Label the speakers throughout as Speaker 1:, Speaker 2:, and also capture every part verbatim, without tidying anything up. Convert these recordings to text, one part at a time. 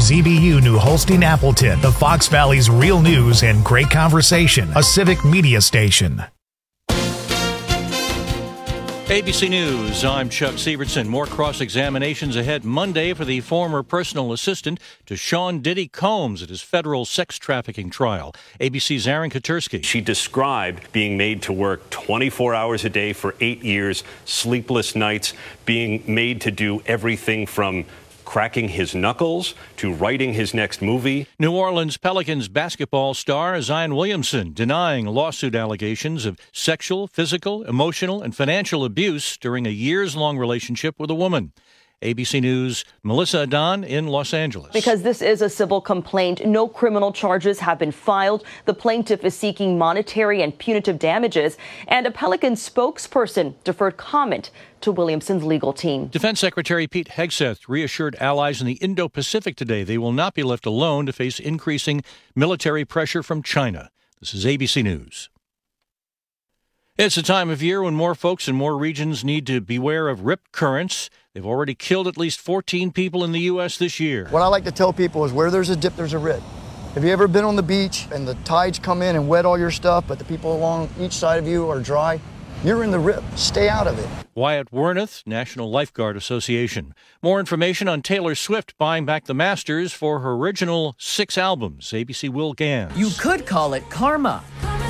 Speaker 1: Z B U New Holstein Appleton, the Fox Valley's real news and great conversation, a civic media station.
Speaker 2: A B C News, I'm Chuck Severson. More cross-examinations ahead Monday for the former personal assistant to Sean Diddy Combs at his federal sex trafficking trial. A B C's Aaron Katursky.
Speaker 3: She described being made to work twenty-four hours a day for eight years, sleepless nights, being made to do everything from cracking his knuckles to writing his next movie.
Speaker 2: New Orleans Pelicans basketball star Zion Williamson denying lawsuit allegations of sexual, physical, emotional, and financial abuse during a years-long relationship with a woman. A B C News' Melissa Adon in Los Angeles.
Speaker 4: Because this is a civil complaint, no criminal charges have been filed. The plaintiff is seeking monetary and punitive damages, and a Pelican spokesperson deferred comment to Williamson's legal team.
Speaker 2: Defense Secretary Pete Hegseth reassured allies in the Indo-Pacific today they will not be left alone to face increasing military pressure from China. This is A B C News. It's a time of year when more folks in more regions need to beware of rip currents. They've already killed at least fourteen people in the U S this year.
Speaker 5: What I like to tell people is where there's a dip, there's a rip. Have you ever been on the beach and the tides come in and wet all your stuff, but the people along each side of you are dry? You're in the rip. Stay out of it.
Speaker 2: Wyatt Wernuth, National Lifeguard Association. More information on Taylor Swift buying back the Masters for her original six albums. A B C Will Gans.
Speaker 6: You could call it karma.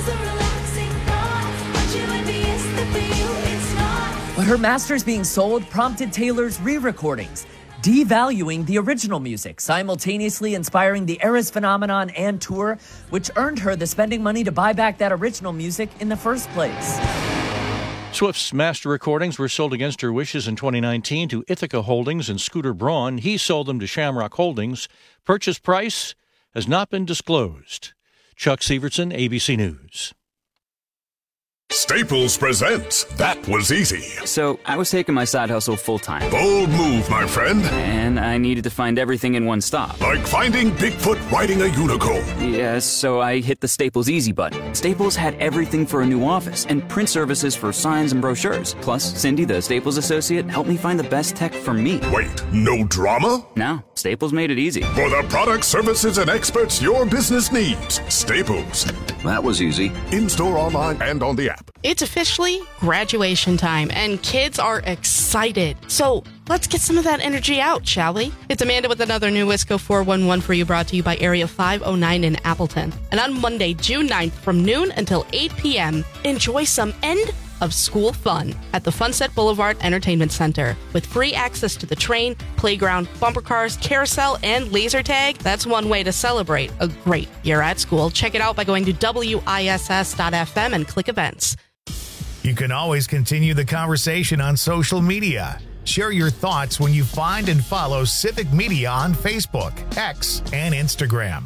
Speaker 6: But her masters being sold prompted Taylor's re-recordings, devaluing the original music, simultaneously inspiring the Eras phenomenon and tour, which earned her the spending money to buy back that original music in the first place.
Speaker 2: Swift's master recordings were sold against her wishes in twenty nineteen to Ithaca Holdings and Scooter Braun. He sold them to Shamrock Holdings. Purchase price has not been disclosed. Chuck Severson, A B C News.
Speaker 7: Staples presents That Was Easy.
Speaker 8: So, I was taking my side hustle full-time.
Speaker 7: Bold move, my friend.
Speaker 8: And I needed to find everything in one stop.
Speaker 7: Like finding Bigfoot riding a unicorn.
Speaker 8: Yes, so I hit the Staples Easy button. Staples had everything for a new office and print services for signs and brochures. Plus, Cindy, the Staples associate, helped me find the best tech for me.
Speaker 7: Wait, no drama?
Speaker 8: No, Staples made it easy.
Speaker 7: For the products, services, and experts your business needs. Staples.
Speaker 9: That was easy.
Speaker 7: In-store, online, and on the app.
Speaker 10: It's officially graduation time, and kids are excited. So let's get some of that energy out, shall we? It's Amanda with another new Wisco four one one for you, brought to you by Area five oh nine in Appleton. And on Monday, June ninth, from noon until eight p.m., enjoy some end of school fun at the Funset Boulevard Entertainment Center. With free access to the train, playground, bumper cars, carousel, and laser tag, that's one way to celebrate a great year at school. Check it out by going to W I S S dot F M and click events.
Speaker 1: You can always continue the conversation on social media. Share your thoughts when you find and follow Civic Media on Facebook, X, and Instagram.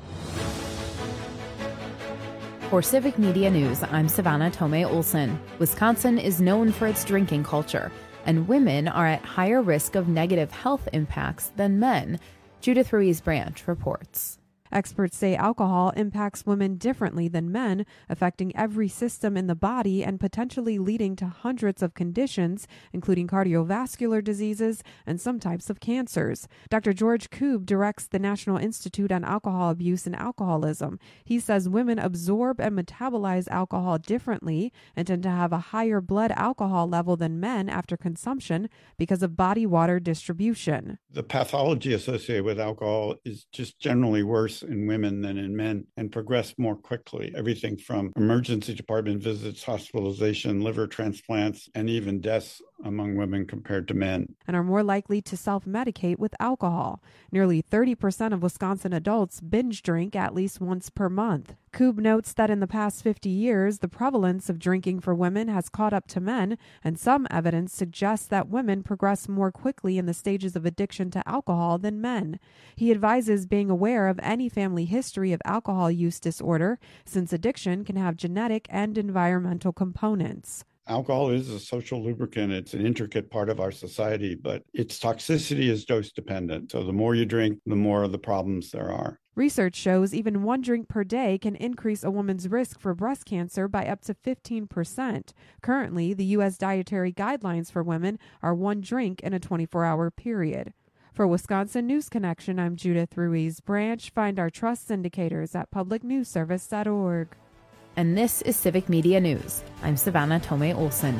Speaker 11: For Civic Media News, I'm Savannah Tomei Olson. Wisconsin is known for its drinking culture, and women are at higher risk of negative health impacts than men. Judith Ruiz-Branch reports.
Speaker 12: Experts say alcohol impacts women differently than men, affecting every system in the body and potentially leading to hundreds of conditions, including cardiovascular diseases and some types of cancers. Doctor George Koob directs the National Institute on Alcohol Abuse and Alcoholism. He says women absorb and metabolize alcohol differently and tend to have a higher blood alcohol level than men after consumption because of body water distribution.
Speaker 13: The pathology associated with alcohol is just generally worse in women than in men and progress more quickly. Everything from emergency department visits, hospitalization, liver transplants, and even deaths among women compared to men.
Speaker 12: And are more likely to self-medicate with alcohol. Nearly thirty percent of Wisconsin adults binge drink at least once per month. Koob notes that in the past fifty years, the prevalence of drinking for women has caught up to men, and some evidence suggests that women progress more quickly in the stages of addiction to alcohol than men. He advises being aware of any family history of alcohol use disorder, since addiction can have genetic and environmental components.
Speaker 13: Alcohol is a social lubricant. It's an intricate part of our society, but its toxicity is dose dependent. So the more you drink, the more of the problems there are.
Speaker 12: Research shows even one drink per day can increase a woman's risk for breast cancer by up to fifteen percent. Currently, the U S dietary guidelines for women are one drink in a twenty-four hour period. For Wisconsin News Connection, I'm Judith Ruiz Branch. Find our trust indicators at public news service dot org.
Speaker 11: And this is Civic Media News. I'm Savannah Tomei Olson.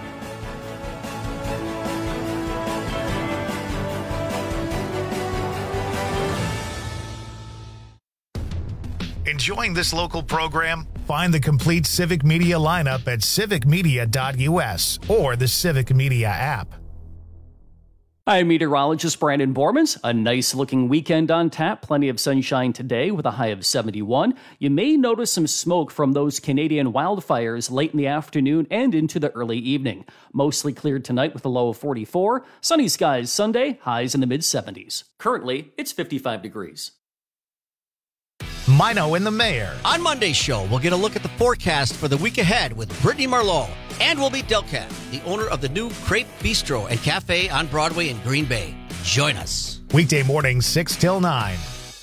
Speaker 1: Enjoying this local program? Find the complete Civic Media lineup at civic media dot u s or the Civic Media app.
Speaker 9: I'm meteorologist Brandon Bormans. A nice-looking weekend on tap. Plenty of sunshine today with a high of seventy-one. You may notice some smoke from those Canadian wildfires late in the afternoon and into the early evening. Mostly cleared tonight with a low of forty-four. Sunny skies Sunday, highs in the mid-seventies. Currently, it's fifty-five degrees.
Speaker 1: Mino and the Mayor.
Speaker 14: On Monday's show, we'll get a look at the forecast for the week ahead with Brittany Marlowe. And we'll meet Delcat, the owner of the new Crepe Bistro and Cafe on Broadway in Green Bay. Join us.
Speaker 1: Weekday mornings, six till nine.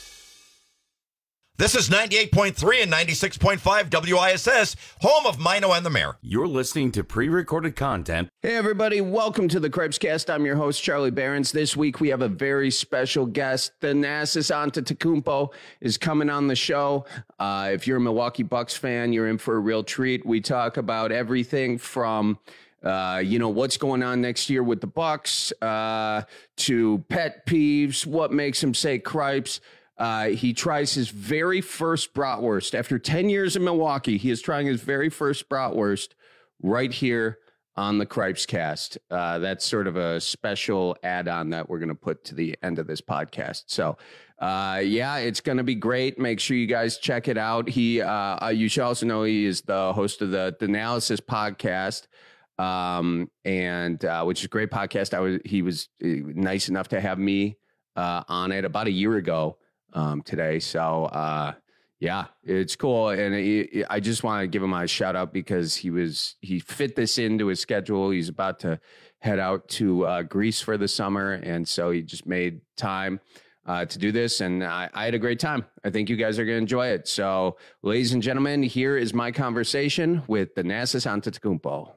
Speaker 15: This is ninety-eight point three and ninety-six point five W I S S, home of Mino and the Mayor.
Speaker 16: You're listening to pre-recorded content.
Speaker 17: Hey, everybody. Welcome to the Crepescast. I'm your host, Charlie Behrens. This week, we have a very special guest. Thanasis Antetokounmpo is coming on the show. Uh, if you're a Milwaukee Bucks fan, you're in for a real treat. We talk about everything from Uh, you know, what's going on next year with the Bucks, uh, to pet peeves, what makes him say cripes. Uh, he tries his very first bratwurst. After ten years in Milwaukee, he is trying his very first bratwurst right here on the Cripescast. Uh, that's sort of a special add-on that we're going to put to the end of this podcast. So, uh, yeah, it's going to be great. Make sure you guys check it out. He, uh, you should also know he is the host of the Analysis podcast. Um, and, uh, which is a great podcast. I was, he was nice enough to have me, uh, on it about a year ago, um, today. So, uh, yeah, it's cool. And it, I just want to give him a shout out because he was, he fit this into his schedule. He's about to head out to, uh, Greece for the summer. And so he just made time, uh, to do this. And I, I had a great time. I think you guys are going to enjoy it. So, ladies and gentlemen, here is my conversation with Thanasis Antetokounmpo.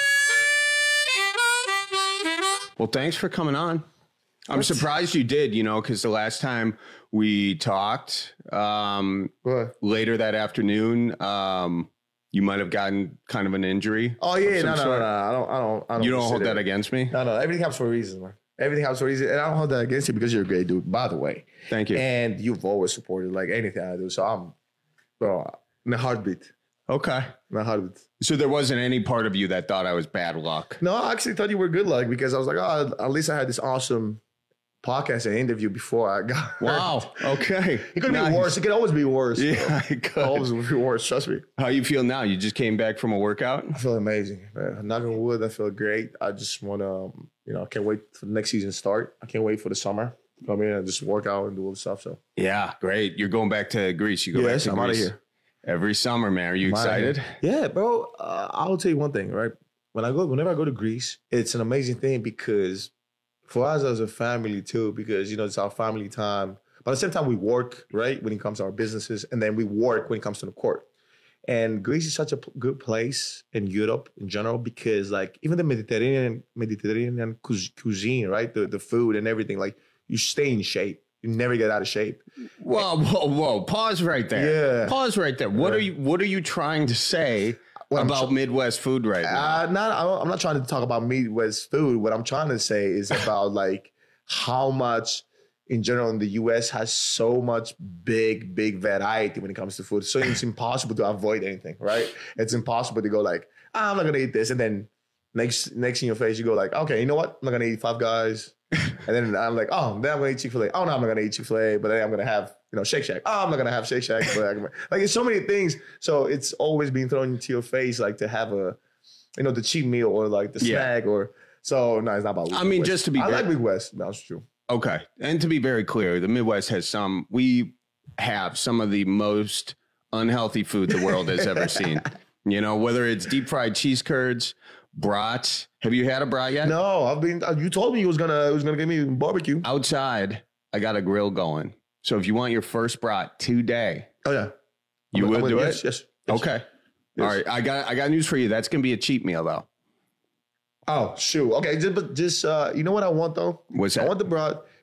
Speaker 17: Well, thanks for coming on. I'm surprised you did, you know, because the last time we talked um, later that afternoon, um, you might have gotten kind of an injury.
Speaker 18: Oh, yeah. No, no, no, no. I don't, I don't, I don't.
Speaker 17: You don't hold that against me?
Speaker 18: No, no. Everything happens for a reason, man. Everything happens for a reason. And I don't hold that against you because you're a great dude, by the way.
Speaker 17: Thank you.
Speaker 18: And you've always supported like anything I do. So I'm, bro, in a heartbeat.
Speaker 17: Okay.
Speaker 18: My heartbeat.
Speaker 17: So there wasn't any part of you that thought I was bad luck?
Speaker 18: No, I actually thought you were good luck because I was like, oh, at least I had this awesome podcast and interview before I got hurt.
Speaker 17: Wow. Okay.
Speaker 18: It could
Speaker 17: nice.
Speaker 18: be worse. It could always be worse.
Speaker 17: Yeah, it could.
Speaker 18: Always be worse. Trust me.
Speaker 17: How you feel now? You just came back from a workout?
Speaker 18: I feel amazing, man. Knock on wood, I feel great. I just want to, um, you know, I can't wait for the next season to start. I can't wait for the summer. Come in and just work out and do all the stuff. So
Speaker 17: yeah, great. You're going back to Greece. You go
Speaker 18: yes,
Speaker 17: back to
Speaker 18: I'm
Speaker 17: Greece.
Speaker 18: out of here.
Speaker 17: Every summer, man. Are you excited?
Speaker 18: Yeah, bro. Uh, I'll tell you one thing, right? When I go, whenever I go to Greece, it's an amazing thing because for us as a family too, because you know it's our family time. But at the same time, we work, right, when it comes to our businesses, and then we work when it comes to the court. And Greece is such a p- good place in Europe in general because, like, even the Mediterranean Mediterranean cuisine, right, the the food and everything, like, you stay in shape. You never get out of shape.
Speaker 17: Whoa, whoa, whoa! Pause right there.
Speaker 18: Yeah.
Speaker 17: Pause right there. What
Speaker 18: yeah.
Speaker 17: are you? What are you trying to say well, about tr- Midwest food right now?
Speaker 18: Uh, not, I'm not trying to talk about Midwest food. What I'm trying to say is about like how much, in general, in the U S has so much big, big variety when it comes to food. So it's impossible to avoid anything, right? It's impossible to go like, oh, I'm not gonna eat this, and then next, next in your face, you go like, okay, you know what? I'm not gonna eat Five Guys. And then I'm like, oh, then I'm gonna eat Chick-fil-A. Oh no, I'm not gonna eat Chick-fil-A, but then I'm gonna have, you know, Shake Shack. Oh, I'm not gonna have Shake Shack. But like, it's so many things. So it's always being thrown into your face, like to have a, you know, the cheap meal or like the yeah. snack or. So no, it's not about.
Speaker 17: I mean,
Speaker 18: West.
Speaker 17: just to be.
Speaker 18: I
Speaker 17: very,
Speaker 18: like Midwest. That's true.
Speaker 17: Okay, and to be very clear, the Midwest has some. We have some of the most unhealthy food the world has ever seen. You know, whether it's deep fried cheese curds. Brats. Have you had a brat yet?
Speaker 18: No, I've been. You told me you was gonna. You was gonna give me barbecue
Speaker 17: outside. I got a grill going. So if you want your first brat today,
Speaker 18: oh yeah,
Speaker 17: you
Speaker 18: I'm,
Speaker 17: will
Speaker 18: I'm
Speaker 17: do
Speaker 18: yes,
Speaker 17: it.
Speaker 18: Yes. yes
Speaker 17: okay.
Speaker 18: Yes.
Speaker 17: All right. I got. I got news for you. That's gonna be a cheat meal though.
Speaker 18: Oh shoot. Okay. Just, but just uh, you know what I want though?
Speaker 17: What's that?
Speaker 18: I want the brat,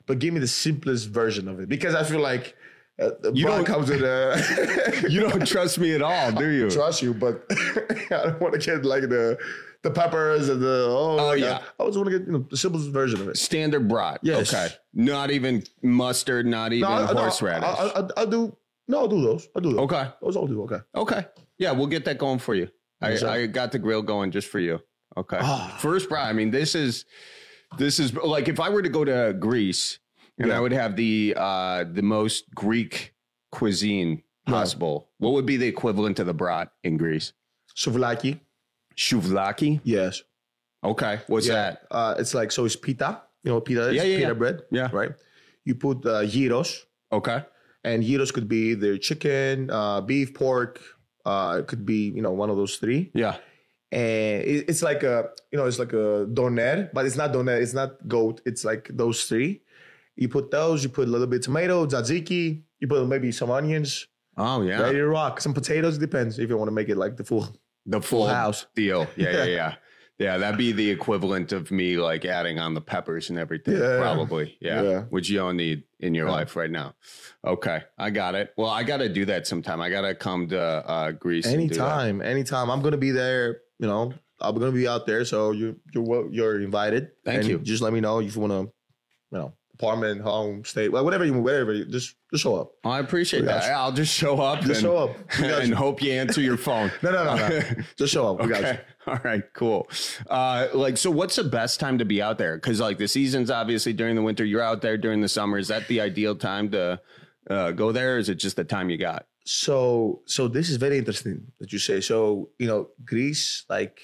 Speaker 18: but give me the simplest version of it because I feel like uh, the
Speaker 17: You
Speaker 18: broth
Speaker 17: don't-
Speaker 18: comes with a.
Speaker 17: You don't trust me at all, do you?
Speaker 18: I trust you, but I don't want to get like the the peppers and the oh,
Speaker 17: Oh,
Speaker 18: like,
Speaker 17: yeah.
Speaker 18: I always want to get you know the simplest version of it.
Speaker 17: Standard brat.
Speaker 18: Yes.
Speaker 17: Okay. Not even mustard, not even
Speaker 18: I- I-
Speaker 17: horseradish.
Speaker 18: I, I, I, I do. No, I'll do those. I'll do those.
Speaker 17: Okay.
Speaker 18: Those I'll do. Okay.
Speaker 17: Okay. Yeah, we'll get that going for you. I,
Speaker 18: Yes, sir.
Speaker 17: I got the grill going just for you. Okay.
Speaker 18: Ah.
Speaker 17: First brat. I mean, this is this is like if I were to go to Greece and
Speaker 18: Yeah.
Speaker 17: I would have the uh the most Greek cuisine possible, what would be the equivalent of the brat in Greece?
Speaker 18: Souvlaki.
Speaker 17: Souvlaki?
Speaker 18: Yes.
Speaker 17: Okay. What's
Speaker 18: Yeah.
Speaker 17: that?
Speaker 18: Uh, it's like so it's pita. You know what pita is?
Speaker 17: Yeah, yeah,
Speaker 18: pita
Speaker 17: yeah.
Speaker 18: bread.
Speaker 17: Yeah.
Speaker 18: Right. You put uh, gyros.
Speaker 17: Okay.
Speaker 18: And gyros could be either chicken, uh, beef, pork. Uh, it could be you know one of those three.
Speaker 17: Yeah.
Speaker 18: And it, it's like a you know it's like a doner, but it's not doner. It's not goat. It's like those three. You put those. You put a little bit of tomato, tzatziki. You put maybe some onions.
Speaker 17: Oh yeah.
Speaker 18: Ready to rock. Some potatoes. Depends if you want to make it like the full
Speaker 17: The full
Speaker 18: house
Speaker 17: deal. Yeah, yeah, yeah. Yeah, that'd be the equivalent of me like adding on the peppers and everything.
Speaker 18: Yeah.
Speaker 17: Probably. Yeah.
Speaker 18: Yeah.
Speaker 17: Which you don't need in your
Speaker 18: Yeah.
Speaker 17: life right now. Okay. I got it. Well, I got to do that sometime. I got to come to uh, Greece. and do that.
Speaker 18: Anytime, anytime. I'm gonna be there. You know, I'm gonna be out there, so you you're wel- you're invited.
Speaker 17: Thank
Speaker 18: And
Speaker 17: you.
Speaker 18: Just let me know if you want to, you know, apartment, home, stay, well, whatever you whatever. You just just show up.
Speaker 17: Oh, I appreciate
Speaker 18: We got
Speaker 17: that.
Speaker 18: you.
Speaker 17: I'll just show up
Speaker 18: Just
Speaker 17: and,
Speaker 18: show up. We got
Speaker 17: and
Speaker 18: you.
Speaker 17: hope you answer your phone.
Speaker 18: No, no, no, no. Just show up. We got you.
Speaker 17: Okay. All right, cool. Uh, like, so what's the best time to be out there? Because like the season's obviously during the winter. You're out there during the summer. Is that the ideal time to uh, go there? Or is it just the time you got?
Speaker 18: So so this is very interesting that you say. So you know, Greece like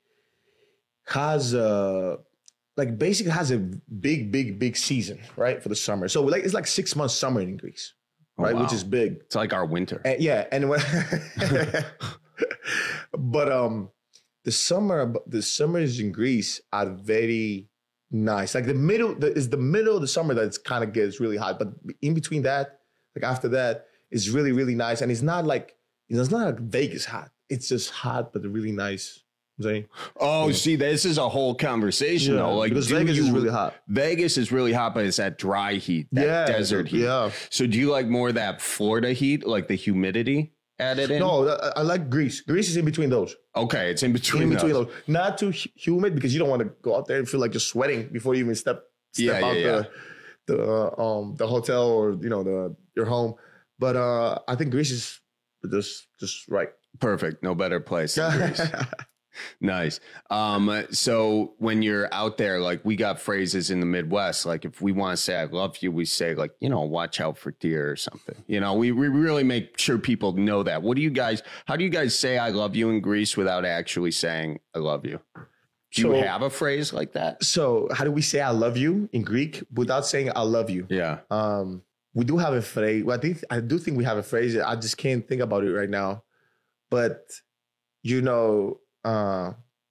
Speaker 18: has a like basically has a big, big, big season, right, for the summer. So like it's like six months summer in Greece,
Speaker 17: Oh,
Speaker 18: right,
Speaker 17: wow.
Speaker 18: which is big.
Speaker 17: It's like our winter.
Speaker 18: And, yeah, and when but um, the summer the summers in Greece are very nice. Like the middle the, is the middle of the summer that it's kind of gets really hot, but in between that, like after that, it's really really nice, and it's not like you know, it's not like Vegas hot. It's just hot, but really nice. You know what I'm saying?
Speaker 17: Oh, see, this is a whole conversation
Speaker 18: Yeah,
Speaker 17: though. Like
Speaker 18: because
Speaker 17: do
Speaker 18: Vegas is
Speaker 17: you-
Speaker 18: really hot.
Speaker 17: Vegas is really hot, but it's that dry heat, that
Speaker 18: Yeah,
Speaker 17: desert heat.
Speaker 18: yeah.
Speaker 17: So do you like more of that Florida heat, like the humidity added in?
Speaker 18: No, I, I like Greece. Greece is in between those.
Speaker 17: Okay, it's in between.
Speaker 18: in between
Speaker 17: those.
Speaker 18: those. Not too hu- humid because you don't want to go out there and feel like you're sweating before you even step step
Speaker 17: Yeah,
Speaker 18: out
Speaker 17: yeah,
Speaker 18: the the uh, um the hotel or you know the your home. But uh I think Greece is just just right.
Speaker 17: Perfect. No better place than Greece. Nice. Um, so when you're out there, like we got phrases in the Midwest, like if we want to say I love you, we say like, you know, watch out for deer or something. You know, we, we really make sure people know that. What do you guys, how do you guys say I love you in Greece without actually saying I love you? Do
Speaker 18: So-
Speaker 17: you have a phrase like that?
Speaker 18: So how do we say I love you in Greek without saying I love you?
Speaker 17: Yeah.
Speaker 18: Um, we do have a phrase. Well, I think I do think we have a phrase. I just can't think about it right now. But you know, uh,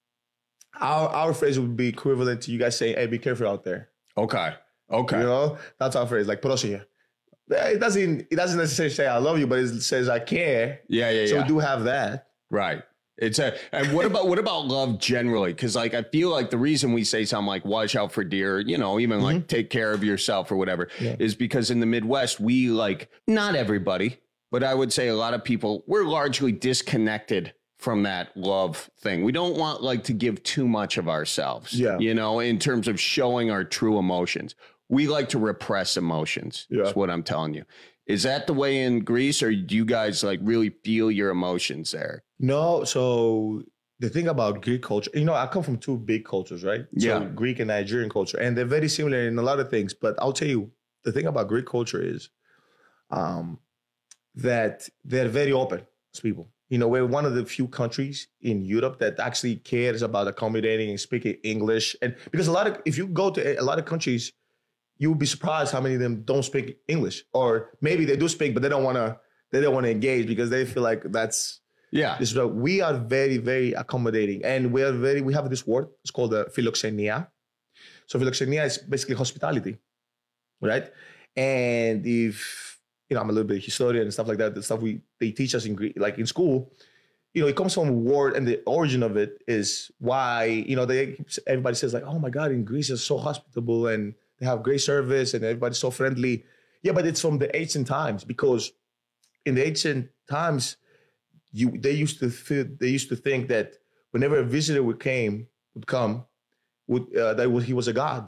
Speaker 18: our our phrase would be equivalent to you guys saying, "Hey, be careful out there."
Speaker 17: Okay. Okay.
Speaker 18: You know, that's our phrase. Like "Prosia." It doesn't. It doesn't necessarily say "I love you," but it says "I care."
Speaker 17: Yeah. Yeah.
Speaker 18: So
Speaker 17: yeah.
Speaker 18: we do have that.
Speaker 17: Right. It's a, and what about, what about love generally? Cause like, I feel like the reason we say something like watch out for deer, you know, even
Speaker 18: Mm-hmm.
Speaker 17: like take care of yourself or whatever
Speaker 18: Yeah.
Speaker 17: is because in the Midwest, we like, not everybody, but I would say a lot of people, we're largely disconnected from that love thing. We don't want like to give too much of ourselves,
Speaker 18: Yeah.
Speaker 17: you know, in terms of showing our true emotions. We like to repress emotions.
Speaker 18: Yeah.
Speaker 17: Is what I'm telling you. Is that the way in Greece, or do you guys like really feel your emotions there?
Speaker 18: No, so the thing about Greek culture, you know, I come from two big cultures, right?
Speaker 17: Yeah.
Speaker 18: So Greek and Nigerian culture, and they're very similar in a lot of things. But I'll tell you, the thing about Greek culture is um, that they're very open as people. You know, we're one of the few countries in Europe that actually cares about accommodating and speaking English. And because a lot of, if you go to a lot of countries, you would be surprised how many of them don't speak English, or maybe they do speak, but they don't want to, they don't want to engage because they feel like that's,
Speaker 17: Yeah.
Speaker 18: this is what- we are very, very accommodating, and we are very. We have this word. It's called uh, philoxenia. So philoxenia is basically hospitality, right? And if you know, I'm a little bit historian and stuff like that. The stuff we they teach us in Greek, like in school, you know, it comes from a word, and the origin of it is why you know they everybody says like, oh my God, in Greece is so hospitable and they have great service and everybody's so friendly. Yeah, but it's from the ancient times, because in the ancient times, you they used to feel, they used to think that whenever a visitor would came would come, would uh, that was, he was a god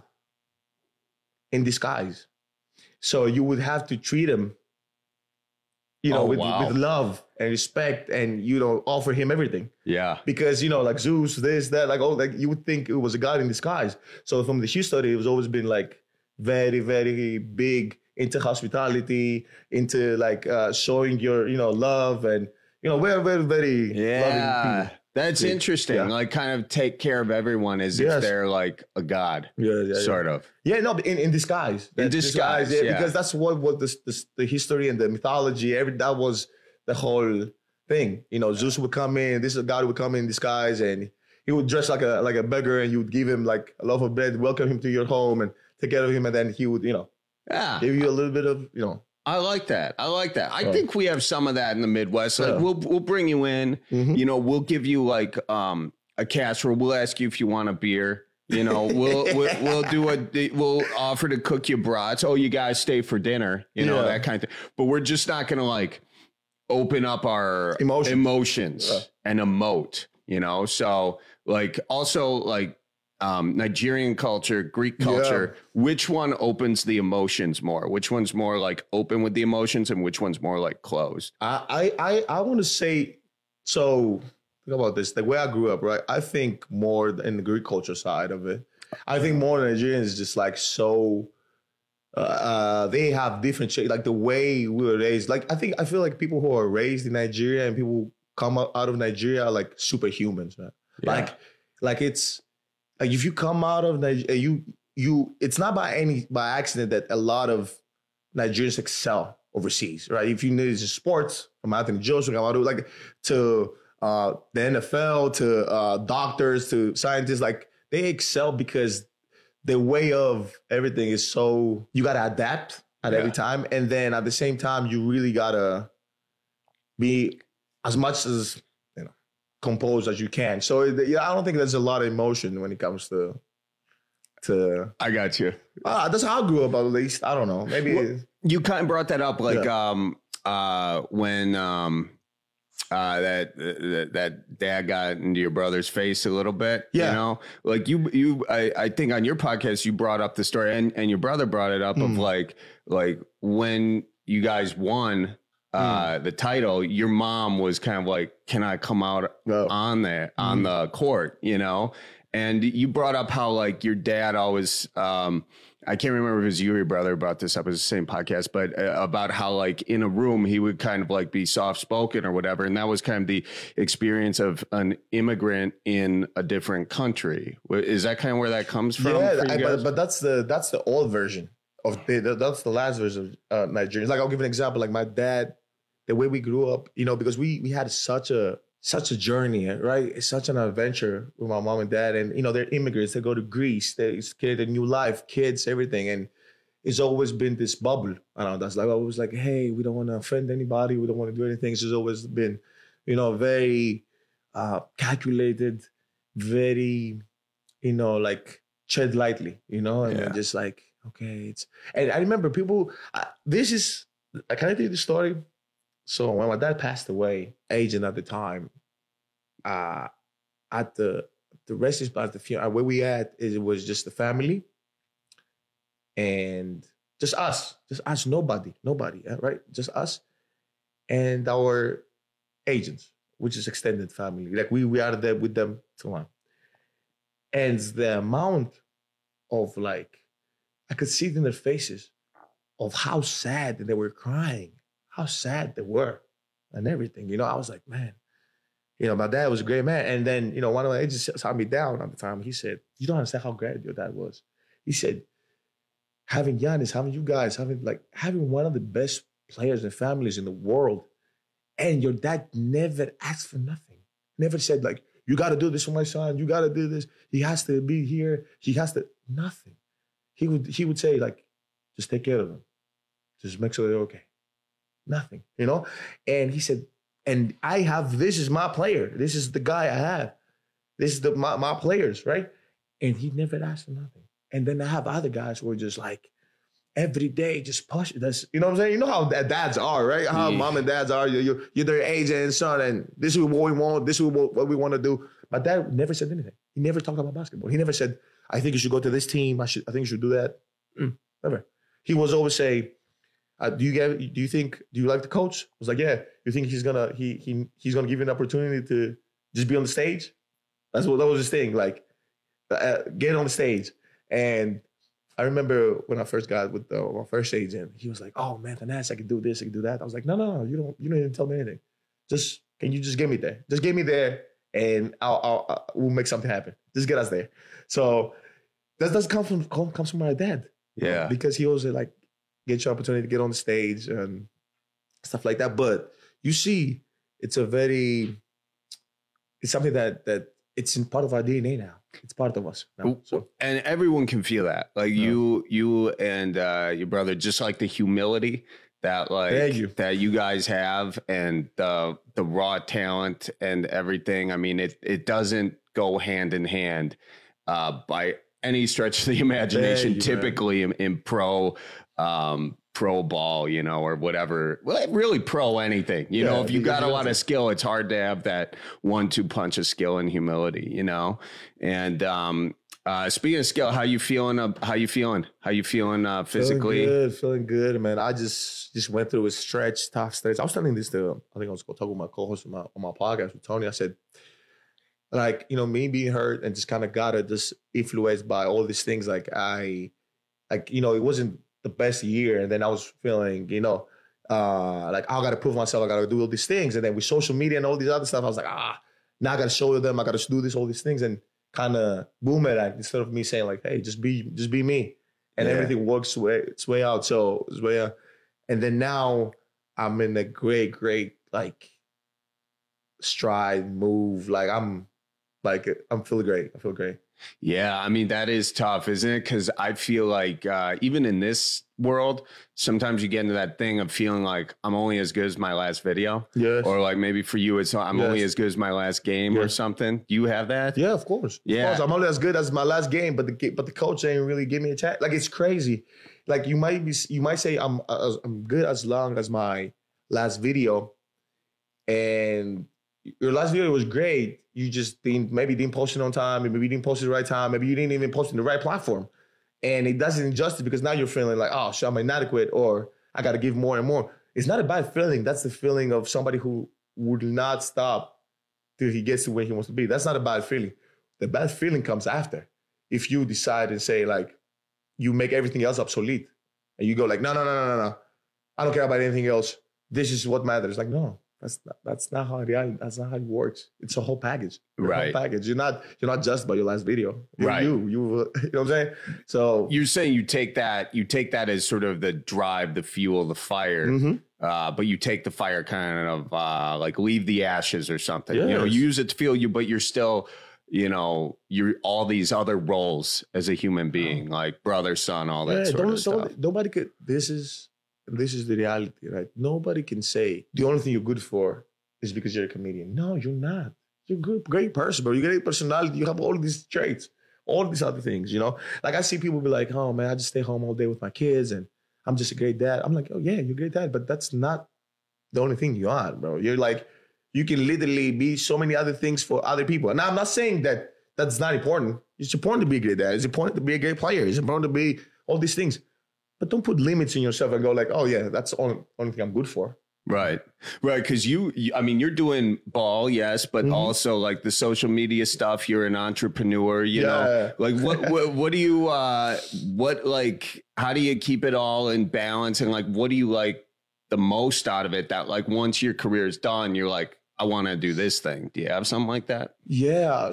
Speaker 18: in disguise. So you would have to treat him, you know,
Speaker 17: Oh,
Speaker 18: with,
Speaker 17: wow.
Speaker 18: with love and respect, and you know, offer him everything.
Speaker 17: Yeah.
Speaker 18: Because, you know, like Zeus, this, that, like, oh, like you would think it was a god in disguise. So from the history, it was always been like very, very big into hospitality, into like uh, showing your, you know, love, and, you know, we're very, very
Speaker 17: Yeah.
Speaker 18: loving people.
Speaker 17: That's
Speaker 18: Yeah.
Speaker 17: interesting.
Speaker 18: Yeah.
Speaker 17: Like, kind of take care of everyone as
Speaker 18: Yes.
Speaker 17: if they're like a god,
Speaker 18: Yeah, yeah,
Speaker 17: sort
Speaker 18: yeah.
Speaker 17: of.
Speaker 18: Yeah, no, but in, in disguise.
Speaker 17: In
Speaker 18: That's
Speaker 17: disguise,
Speaker 18: yeah,
Speaker 17: yeah.
Speaker 18: because that's what what the, the the history and the mythology. Every that was the whole thing. You know, Zeus would come in. This is a god who would come in disguise, and he would dress like a like a beggar, and you would give him like a loaf of bread, welcome him to your home, and take care of him, and then he would, you know,
Speaker 17: Yeah.
Speaker 18: give you a little bit of, you know.
Speaker 17: I like that. I like that. I
Speaker 18: Yeah.
Speaker 17: think we have some of that in the Midwest. Like
Speaker 18: Yeah.
Speaker 17: we'll we'll bring you in. You know, we'll give you like um a casserole. We'll ask you if you want a beer. You know, we'll we'll, we'll do a we'll offer to cook you brats. Oh, you guys stay for dinner. You know,
Speaker 18: Yeah.
Speaker 17: that kind of thing. But we're just not gonna like open up our
Speaker 18: Emotions.
Speaker 17: emotions
Speaker 18: Yeah.
Speaker 17: and emote. You know, so like also like. Um, Nigerian culture, Greek culture, which one opens the emotions more? Which one's more like open with the emotions, and which one's more like closed?
Speaker 18: I I I, I want to say, so think about this. The way I grew up, right? I think more in the Greek culture side of it. I think more Nigerians is just like so. Uh, uh, they have different shit. Like the way we were raised. Like I think I feel like people who are raised in Nigeria and people who come out out of Nigeria are like superhumans, man.
Speaker 17: Yeah.
Speaker 18: Like like it's. Like if you come out of Nigeria, you you it's not by any by accident that a lot of Nigerians excel overseas, right? If you need it's sports, from Anthony Joshua, like to uh, the N F L, to uh, doctors, to scientists, like they excel because the way of everything is so you gotta adapt at
Speaker 17: Yeah.
Speaker 18: every time, and then at the same time you really gotta be as much as composed as you can. So yeah, I don't think there's a lot of emotion when it comes to to.
Speaker 17: I got you.
Speaker 18: Uh, that's how I grew up, at least. I don't know. Maybe
Speaker 17: Well, you kind of brought that up, like
Speaker 18: Yeah.
Speaker 17: um uh when um uh that, that that dad got into your brother's face a little bit.
Speaker 18: Yeah.
Speaker 17: You know, like you you I, I think on your podcast you brought up the story, and and your brother brought it up of
Speaker 18: Mm.
Speaker 17: like like when you guys won uh the title, your mom was kind of like, can I come out
Speaker 18: Oh.
Speaker 17: on there on the court, you know? And you brought up how like your dad always um I can't remember if it was you or your brother brought this up. It was the same podcast, but uh, about how like in a room he would kind of like be soft spoken or whatever, and that was kind of the experience of an immigrant in a different country. Is that kind of where that comes from?
Speaker 18: yeah,
Speaker 17: for you
Speaker 18: I-
Speaker 17: guys?
Speaker 18: but, but that's the that's the old version of the, the- that's the last version of uh, Nigerians. Like I'll give an example. Like my dad, the way we grew up, you know, because we we had such a such a journey, right? It's such an adventure with my mom and dad, and you know they're immigrants. They go to Greece, they create a new life, kids, everything, and it's always been this bubble around us. Like I was like, hey, we don't want to offend anybody, we don't want to do anything. It's just always been, you know, very uh, calculated, very, you know, like tread lightly, you know, and
Speaker 17: Yeah.
Speaker 18: then just like okay, it's. And I remember people. Uh, this is. I can I tell you the story? So when my dad passed away, aging at the time, uh, at the the resting spot, at the funeral, where we at, it was just the family and just us, just us, nobody, nobody, uh, right? Just us and our agents, which is extended family. Like we we are there with them till now. And the amount of like, I could see it in their faces of how sad they were crying, how sad they were and everything. You know, I was like, man, you know, my dad was a great man. And then, you know, one of my agents sat me down at the time. He said, you don't understand how great your dad was. He said, having Giannis, having you guys, having like, having one of the best players and families in the world, and your dad never asked for nothing. Never said like, you got to do this for my son. You got to do this. He has to be here. He has to, nothing. He would, he would say like, just take care of them. Just make sure they're okay. Nothing, you know? And he said, and I have, this is my player. This is the guy I have. This is the my, my players, right? And he never asked for nothing. And then I have other guys who are just like, every day, just push. That's, you know what I'm saying? You know how dads are, right? How yeah. mom and dads are. You're, you're, you're their age and son, and this is what we want. This is what we want to do. My dad never said anything. He never talked about basketball. He never said, I think you should go to this team. I should. I think you should do that. Mm, never. He was always say, uh, do you get? Do you think? Do you like the coach? I was like, yeah. You think he's gonna he he he's gonna give you an opportunity to just be on the stage? That's what that was his thing. Like, uh, get on the stage. And I remember when I first got with the, my first agent, he was like, "Oh man, Thanasis, I can do this, I can do that." I was like, "No, no, no, you don't. You don't even tell me anything. Just can you just get me there? Just get me there, and I'll, I'll, I'll we'll make something happen. Just get us there." So that does come from comes from my dad.
Speaker 17: Yeah,
Speaker 18: because he always like get your opportunity to get on the stage and stuff like that. But you see, it's a very, it's something that that it's in part of our D N A now. It's part of us now, so.
Speaker 17: And everyone can feel that. Like yeah. you, you and uh, your brother, just like the humility that like
Speaker 18: you.
Speaker 17: that you guys have, and the the raw talent and everything. I mean, it it doesn't go hand in hand uh, by any stretch of the imagination. You, typically in, in pro. Um, pro ball, you know, or whatever, well, really pro anything, you yeah, know, if you got a lot of skill, it's hard to have that one, two punch of skill and humility, you know? And, um, uh, speaking of skill, how you feeling? Uh, how you feeling? How you feeling, uh, physically?
Speaker 18: Feeling good, feeling good, man. I just, just went through a stretch, tough stretch. I was telling this to, I think I was talking with my co-host on my, on my podcast with Tony. I said, like, you know, me being hurt and just kind of got it just influenced by all these things. Like I, like, you know, it wasn't the best year. And then I was feeling, you know, uh, like, I got to prove myself. I got to do all these things. And then with social media and all these other stuff, I was like, ah, now I got to show them. I got to do this, all these things, and kind of boom it out instead of me saying like, hey, just be, just be me. And yeah. everything works way, its way out. So it's way out. And then now I'm in a great, great, like stride move. Like I'm like, I'm feeling great. I feel great.
Speaker 17: Yeah, I mean, that is tough, isn't it? Because I feel like uh, even in this world, sometimes you get into that thing of feeling like I'm only as good as my last video.
Speaker 18: Yes.
Speaker 17: Or like maybe for you, it's I'm yes. only as good as my last game yes. or something. Do you have that?
Speaker 18: Yeah, of course.
Speaker 17: Yeah.
Speaker 18: Of course. I'm only as good as my last game, but the but the coach ain't really give me a chance. Like, it's crazy. Like, you might be, you might say I'm uh, I'm good as long as my last video, and your last video was great. You just didn't, maybe didn't post it on time, maybe you didn't post it the right time, maybe you didn't even post it in the right platform. And it doesn't injustice because now you're feeling like, oh, shit, I'm inadequate, or I got to give more and more. It's not a bad feeling. That's the feeling of somebody who would not stop till he gets to where he wants to be. That's not a bad feeling. The bad feeling comes after. If you decide and say, like, you make everything else obsolete, and you go like, no, no, no, no, no, no. I don't care about anything else. This is what matters. Like, no. That's not, that's not how it, that's not how it works. It's a whole package. It's
Speaker 17: right.
Speaker 18: A whole package. You're not you're not just by your last video. You're
Speaker 17: right.
Speaker 18: You, you, you know what I'm saying? So
Speaker 17: you're saying you take that you take that as sort of the drive, the fuel, the fire.
Speaker 18: Mm-hmm.
Speaker 17: Uh, but you take the fire kind of uh, like leave the ashes or something.
Speaker 18: Yes.
Speaker 17: You know, you use it to fuel you, but you're still, you know, you're all these other roles as a human being, like brother, son, all that
Speaker 18: yeah,
Speaker 17: sort
Speaker 18: don't,
Speaker 17: of stuff.
Speaker 18: Don't, nobody could. This is this is the reality, right? Nobody can say the only thing you're good for is because you're a comedian. No, you're not. You're a good, great person, bro. You got a great personality. You have all these traits, all these other things, you know? Like, I see people be like, oh, man, I just stay home all day with my kids and I'm just a great dad. I'm like, oh, yeah, you're a great dad, but that's not the only thing you are, bro. You're like, you can literally be so many other things for other people. Now, I'm not saying that that's not important. It's important to be a great dad. It's important to be a great player. It's important to be all these things. But don't put limits in yourself and go like, oh, yeah, that's the only, only thing I'm good for.
Speaker 17: Right. Right. Because you, you, I mean, you're doing ball, yes, but mm-hmm. also like the social media stuff. You're an entrepreneur, you
Speaker 18: yeah.
Speaker 17: know, like what, what, what do you, uh, what, like, how do you keep it all in balance? And like, what do you like the most out of it that like once your career is done, you're like, I want to do this thing. Do you have something like that?
Speaker 18: Yeah.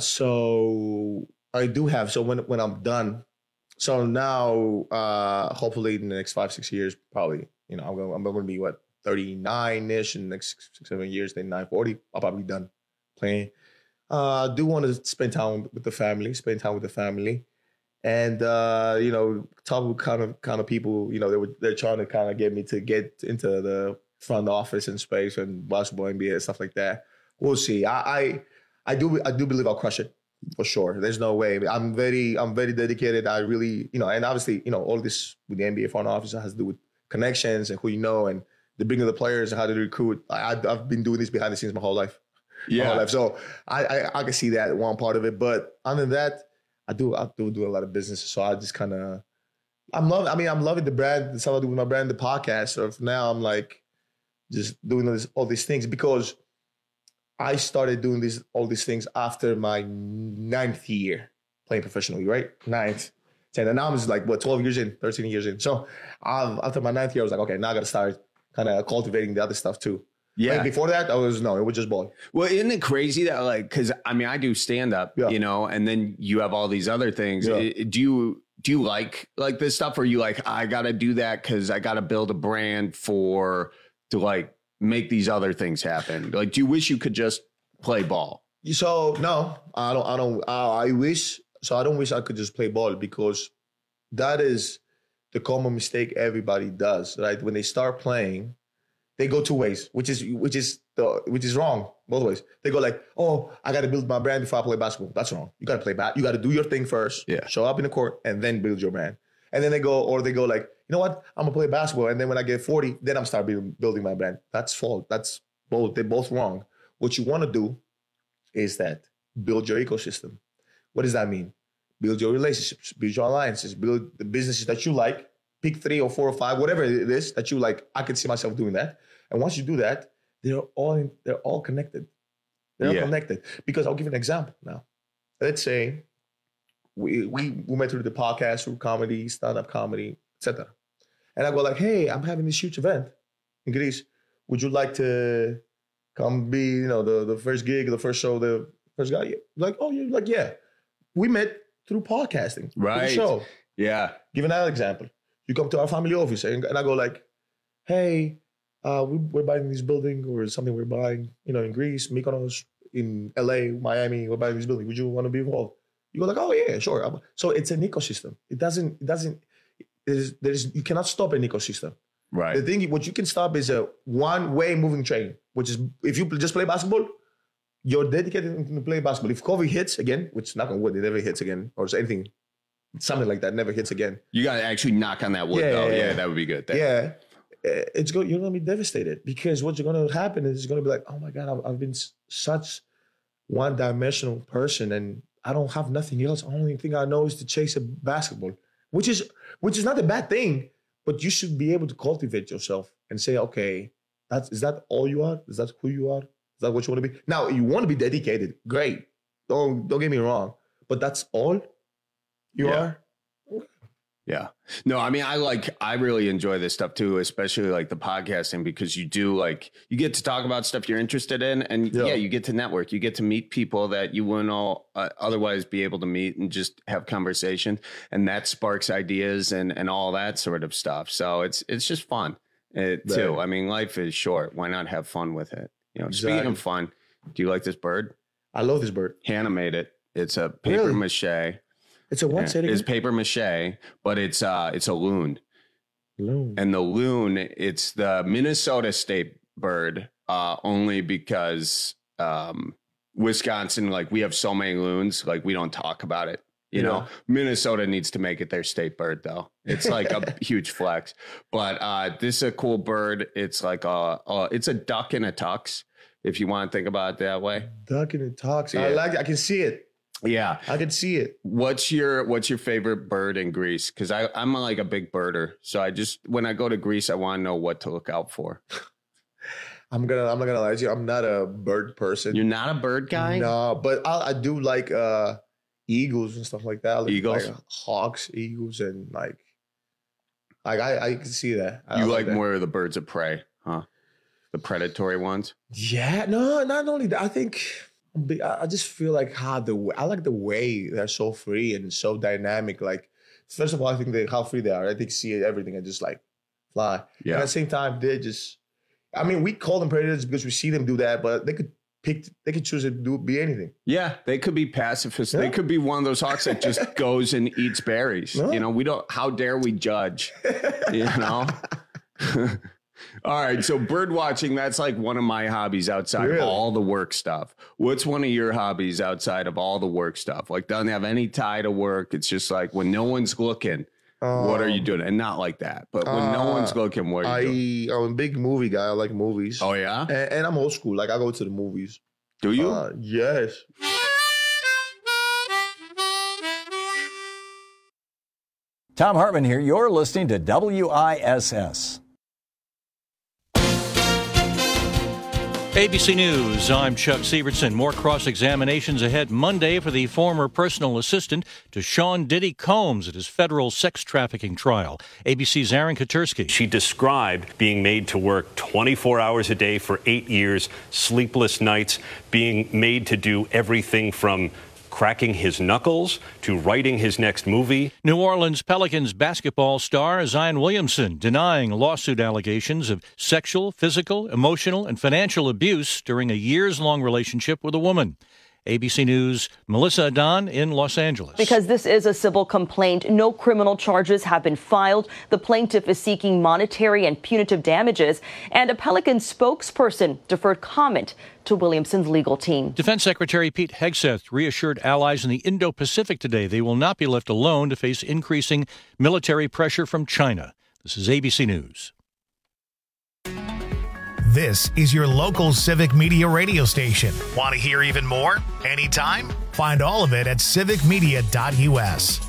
Speaker 18: So I do have. So when, when I'm done, so now, uh, hopefully in the next five, six years, probably, you know, I'm going, I'm going to be what? thirty-nine-ish in the next six, seven years, then nine forty, I'll probably be done playing. Uh, I do want to spend time with the family, spend time with the family. And, uh, you know, talk with kind of kind of people, you know, they were, they're trying to kind of get me to get into the front office and space and basketball, N B A, and stuff like that. We'll see. I, I I do I do believe I'll crush it. For sure. There's no way. I'm very, I'm very dedicated. I really, you know, and obviously, you know, all this with the N B A front office has to do with connections and who you know and the bringing of the players and how to recruit. I, I've been doing this behind the scenes my whole life.
Speaker 17: Yeah.
Speaker 18: My whole life. So I, I, I can see that one part of it. But other than that, I do, I do do a lot of business. So I just kind of, I'm loving, I mean, I'm loving the brand, the stuff I do with my brand, the podcast. So for now I'm like just doing all, this, all these things because I started doing this, all these things after my ninth year playing professionally, right? Ninth, ten. And now I'm just like, what, twelve years in, thirteen years in. So um, after my ninth year, I was like, okay, now I got to start kind of cultivating the other stuff too.
Speaker 17: Yeah.
Speaker 18: Like before that, I was, no, it was just ball.
Speaker 17: Well, isn't it crazy that like, cause I mean, I do stand up, yeah. you know, and then you have all these other things.
Speaker 18: Yeah.
Speaker 17: It, do you, do you like, like this stuff? Or are you like, I got to do that cause I got to build a brand for, to like make these other things happen? Like, do you wish you could just play ball?
Speaker 18: So no, I don't, I don't, uh, I wish, so I don't wish I could just play ball because that is the common mistake everybody does, right? When they start playing, they go two ways, which is, which is the, which is wrong both ways. They go like, oh, I got to build my brand before I play basketball. That's wrong. You got to play bat. You got to do your thing first.
Speaker 17: Yeah.
Speaker 18: Show up in the court and then build your brand. And then they go, or they go like, you know what? I'm gonna play basketball. And then when I get forty, then I'm start building, building my brand. That's false. That's both, they're both wrong. What you want to do is that build your ecosystem. What does that mean? Build your relationships, build your alliances, build the businesses that you like, pick three or four or five, whatever it is that you like. I can see myself doing that. And once you do that, they're all in, they're all connected. They're
Speaker 17: Yeah.
Speaker 18: all connected. Because I'll give you an example now. Let's say we we, we met through the podcast, through comedy, stand-up comedy, et cetera. And I go like, hey, I'm having this huge event in Greece. Would you like to come be, you know, the, the first gig, the first show, the first guy? Like, oh, you're like, yeah. We met through podcasting. Through the
Speaker 17: Right.
Speaker 18: show.
Speaker 17: Yeah.
Speaker 18: Give another example. You come to our family office and, and I go like, hey, uh, we, we're buying this building or something we're buying, you know, in Greece, Mykonos, in L A, Miami, we're buying this building. Would you want to be involved? You go like, oh yeah, sure. So it's an ecosystem. It doesn't, it doesn't, there's, there's, you cannot stop an ecosystem.
Speaker 17: Right.
Speaker 18: The thing, what you can stop is a one-way moving train, which is if you just play basketball, you're dedicated to play basketball. If COVID hits again, which knock on wood, it never hits again, or anything, something like that never hits again.
Speaker 17: You got to actually knock on that wood,
Speaker 18: Yeah,
Speaker 17: though.
Speaker 18: yeah,
Speaker 17: Yeah,
Speaker 18: yeah.
Speaker 17: that would be good. That-
Speaker 18: Yeah, uh, it's go, you're going to be devastated because what's going to happen is it's going to be like, oh my God, I've, I've been s- such one-dimensional person and I don't have nothing else. The only thing I know is to chase a basketball, which is which is not a bad thing, but you should be able to cultivate yourself and say, okay, that's is that all you are? Is that who you are? Is that what you want to be? Now, you want to be dedicated. Great. Don't don't get me wrong. But that's all you
Speaker 17: Yeah.
Speaker 18: are?
Speaker 17: Yeah. No, I mean, I like, I really enjoy this stuff too, especially like the podcasting, because you do like, you get to talk about stuff you're interested in. And yeah,
Speaker 18: Yeah.
Speaker 17: you get to network, you get to meet people that you wouldn't all, uh, otherwise be able to meet and just have conversation. And that sparks ideas and, and all that sort of stuff. So it's, it's just fun uh, too.
Speaker 18: Right.
Speaker 17: I mean, life is short. Why not have fun with it? You know, speaking
Speaker 18: Exactly.
Speaker 17: of fun, do you like this bird?
Speaker 18: I love this bird.
Speaker 17: Hannah made it. It's a paper
Speaker 18: Really?
Speaker 17: mache.
Speaker 18: It's a what? Say it
Speaker 17: It's
Speaker 18: again?
Speaker 17: paper mache, but it's uh it's a loon.
Speaker 18: Loon.
Speaker 17: And the loon, it's the Minnesota state bird, uh, only because um Wisconsin, like we have so many loons, like we don't talk about it. You
Speaker 18: Yeah.
Speaker 17: know, Minnesota needs to make it their state bird though. It's like a huge flex. But uh this is a cool bird. It's like a, a it's a duck in a tux, if you want to think about it that way.
Speaker 18: Duck in the talks. I
Speaker 17: Yeah.
Speaker 18: like it. I can see it.
Speaker 17: Yeah.
Speaker 18: I can see it.
Speaker 17: What's your what's your favorite bird in Greece? Because I I'm like a big birder, so I just when I go to Greece, I want to know what to look out for.
Speaker 18: I'm gonna I'm not gonna lie to you. I'm not a bird person.
Speaker 17: You're not a bird guy?
Speaker 18: No, but I, I do like uh eagles and stuff like that. I like,
Speaker 17: Eagles?
Speaker 18: like hawks, eagles, and like like I I can see that. I
Speaker 17: You like
Speaker 18: that.
Speaker 17: more of the birds of prey, huh? The predatory ones.
Speaker 18: Yeah, no, not only that. I think I'm big- I I just feel like how the way, I like the way they're so free and so dynamic. Like first of all, I think they how free they are. I think see everything and just like fly.
Speaker 17: Yeah.
Speaker 18: And at the same time, they just. I mean, we call them predators because we see them do that, but they could pick. They could choose to do be anything.
Speaker 17: Yeah, they could be pacifists. They
Speaker 18: Yeah.
Speaker 17: could be one of those hawks that just goes and eats berries.
Speaker 18: No.
Speaker 17: You know, we don't. How dare we judge? You know. All right, so bird watching, that's like one of my hobbies outside
Speaker 18: Really?
Speaker 17: of all the work stuff. What's one of your hobbies outside of all the work stuff? Like, doesn't have any tie to work. It's just like when no one's looking, um, what are you doing? And not like that, but when uh, no one's looking, what are you
Speaker 18: I,
Speaker 17: doing?
Speaker 18: I'm a big movie guy. I like movies.
Speaker 17: Oh, yeah?
Speaker 18: And, and I'm old school. Like, I go to the movies.
Speaker 17: Do you?
Speaker 18: Uh, yes.
Speaker 19: Tom Hartman here. You're listening to W I S S.
Speaker 2: A B C News, I'm Chuck Sievertson. More cross-examinations ahead Monday for the former personal assistant to Sean Diddy Combs at his federal sex trafficking trial. A B C's Aaron Katursky.
Speaker 3: She described being made to work twenty-four hours a day for eight years, sleepless nights, being made to do everything from cracking his knuckles to writing his next movie.
Speaker 2: New Orleans Pelicans basketball star Zion Williamson denying lawsuit allegations of sexual, physical, emotional, and financial abuse during a years-long relationship with a woman. A B C News' Melissa Adon in Los Angeles.
Speaker 4: Because this is a civil complaint, no criminal charges have been filed. The plaintiff is seeking monetary and punitive damages, and a Pelican spokesperson deferred comment to Williamson's legal team.
Speaker 2: Defense Secretary Pete Hegseth reassured allies in the Indo-Pacific today they will not be left alone to face increasing military pressure from China. This is A B C News.
Speaker 1: This is your local Civic Media radio station. Want to hear even more? Anytime? Find all of it at civic media dot U S.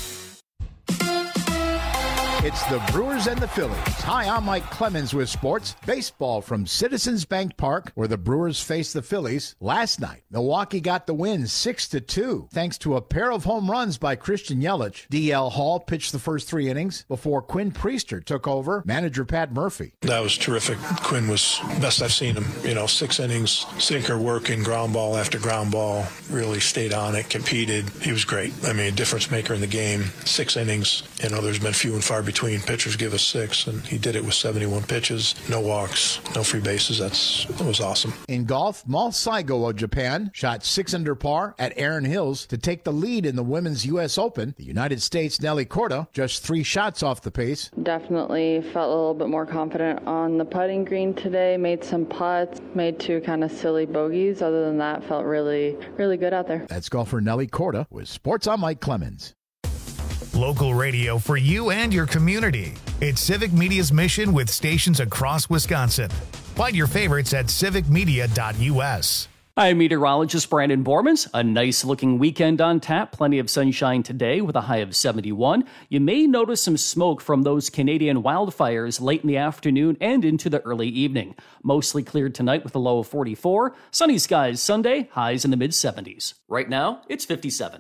Speaker 20: It's the Brewers and the Phillies. Hi, I'm Mike Clemens with sports. Baseball from Citizens Bank Park, where the Brewers faced the Phillies. Last night, Milwaukee got the win six to two, thanks to a pair of home runs by Christian Yelich. D L Hall pitched the first three innings before Quinn Priester took over, manager Pat Murphy.
Speaker 21: That was terrific. Quinn was best I've seen him. You know, six innings, sinker working, ground ball after ground ball, really stayed on it, competed. He was great. I mean, a difference maker in the game. Six innings. You know, there's been few and far between pitchers give us six, and he did it with seventy-one pitches, no walks, no free bases. That's that was awesome.
Speaker 20: In golf, Mal Saigo of Japan shot six under par at Erin Hills to take the lead in the Women's U S Open. The United States' Nelly Korda just three shots off the pace.
Speaker 22: Definitely felt a little bit more confident on the putting green today. Made some putts, made two kind of silly bogeys. Other than that, felt really, really good out there.
Speaker 20: That's golfer Nelly Korda with Sports. I'm Mike Clemens.
Speaker 1: Local radio for you and your community. It's Civic Media's mission with stations across Wisconsin. Find your favorites at civic media dot U S.
Speaker 9: I'm meteorologist Brandon Bormans. A nice looking weekend on tap. Plenty of sunshine today with a high of seventy-one. You may notice some smoke from those Canadian wildfires late in the afternoon and into the early evening. Mostly cleared tonight with a low of forty-four. Sunny skies Sunday, highs in the mid seventies. Right now, it's fifty-seven.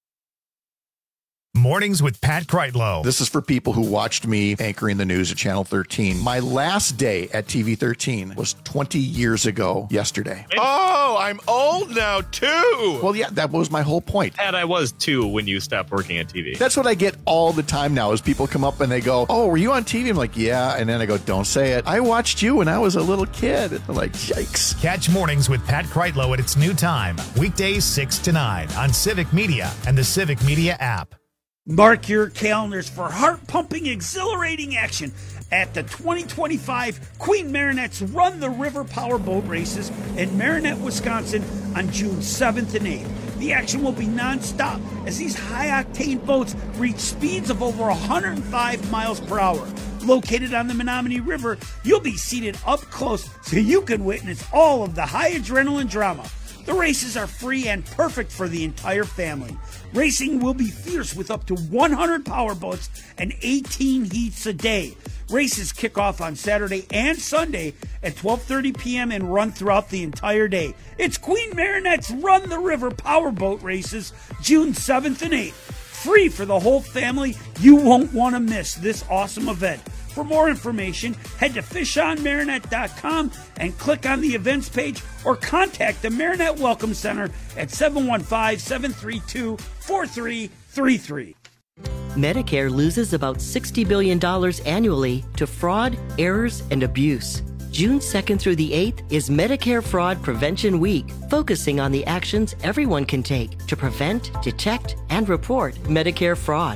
Speaker 1: Mornings with Pat Kreitlow.
Speaker 23: This is for people who watched me anchoring the news at Channel thirteen. My last day at T V thirteen was twenty years ago yesterday.
Speaker 24: Oh, I'm old now, too.
Speaker 23: Well, yeah, that was my whole point.
Speaker 24: And I was, too, when you stopped working at T V.
Speaker 23: That's what I get all the time now is people come up and they go, oh, were you on T V? I'm like, yeah. And then I go, don't say it. I watched you when I was a little kid. And I'm like, yikes.
Speaker 1: Catch Mornings with Pat Kreitlow at its new time. Weekdays six to nine on Civic Media and the Civic Media app.
Speaker 25: Mark your calendars for heart-pumping, exhilarating action at the twenty twenty-five Queen Marinette's Run the River Powerboat Races in Marinette, Wisconsin on June seventh and eighth. The action will be nonstop as these high-octane boats reach speeds of over one hundred five miles per hour. Located on the Menominee River, you'll be seated up close so you can witness all of the high adrenaline drama. The races are free and perfect for the entire family. Racing will be fierce with up to one hundred powerboats and eighteen heats a day. Races kick off on Saturday and Sunday at twelve thirty p.m. and run throughout the entire day. It's Queen Marinette's Run the River Powerboat Races, June seventh and eighth. Free for the whole family. You won't want to miss this awesome event. For more information, head to fish on marinette dot com and click on the events page or contact the Marinette Welcome Center at seven one five, seven three two, four three three three.
Speaker 26: Medicare loses about sixty billion dollars annually to fraud, errors, and abuse. June second through the eighth is Medicare Fraud Prevention Week, focusing on the actions everyone can take to prevent, detect, and report Medicare fraud.